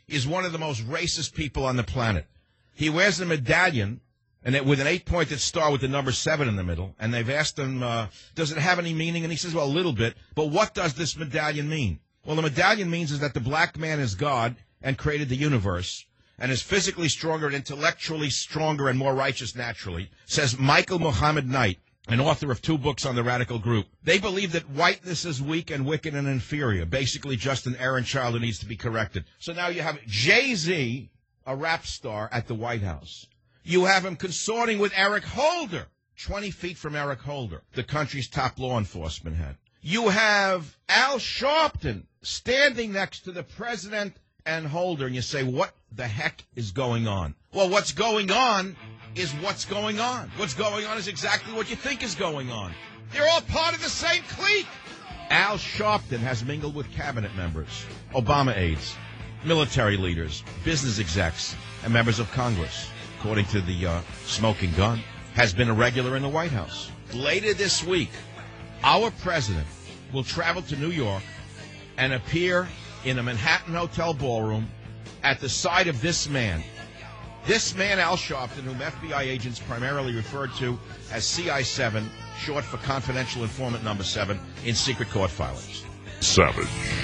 is one of the most racist people on the planet. He wears a medallion and it, with an eight-pointed star with the number seven in the middle, and they've asked him, uh, does it have any meaning? And he says, well, a little bit, but what does this medallion mean? Well, the medallion means is that the black man is God and created the universe and is physically stronger and intellectually stronger and more righteous naturally, says Michael Muhammad Knight, an author of two books on the radical group. They believe that whiteness is weak and wicked and inferior, basically just an errant child who needs to be corrected. So now you have Jay-Z, a rap star, at the White House. You have him consorting with Eric Holder, twenty feet from Eric Holder, the country's top law enforcement head. You have Al Sharpton standing next to the president and Holder, and you say, what the heck is going on? Well, what's going on is what's going on. What's going on is exactly what you think is going on. They're all part of the same clique. Al Sharpton has mingled with cabinet members, Obama aides, military leaders, business execs, and members of Congress. According to the uh, smoking gun, has been a regular in the White House. Later this week, our president will travel to New York and appear in a Manhattan hotel ballroom at the side of this man. This man, Al Sharpton, whom F B I agents primarily referred to as C I seven, short for confidential informant number seven, in secret court filings. Savage.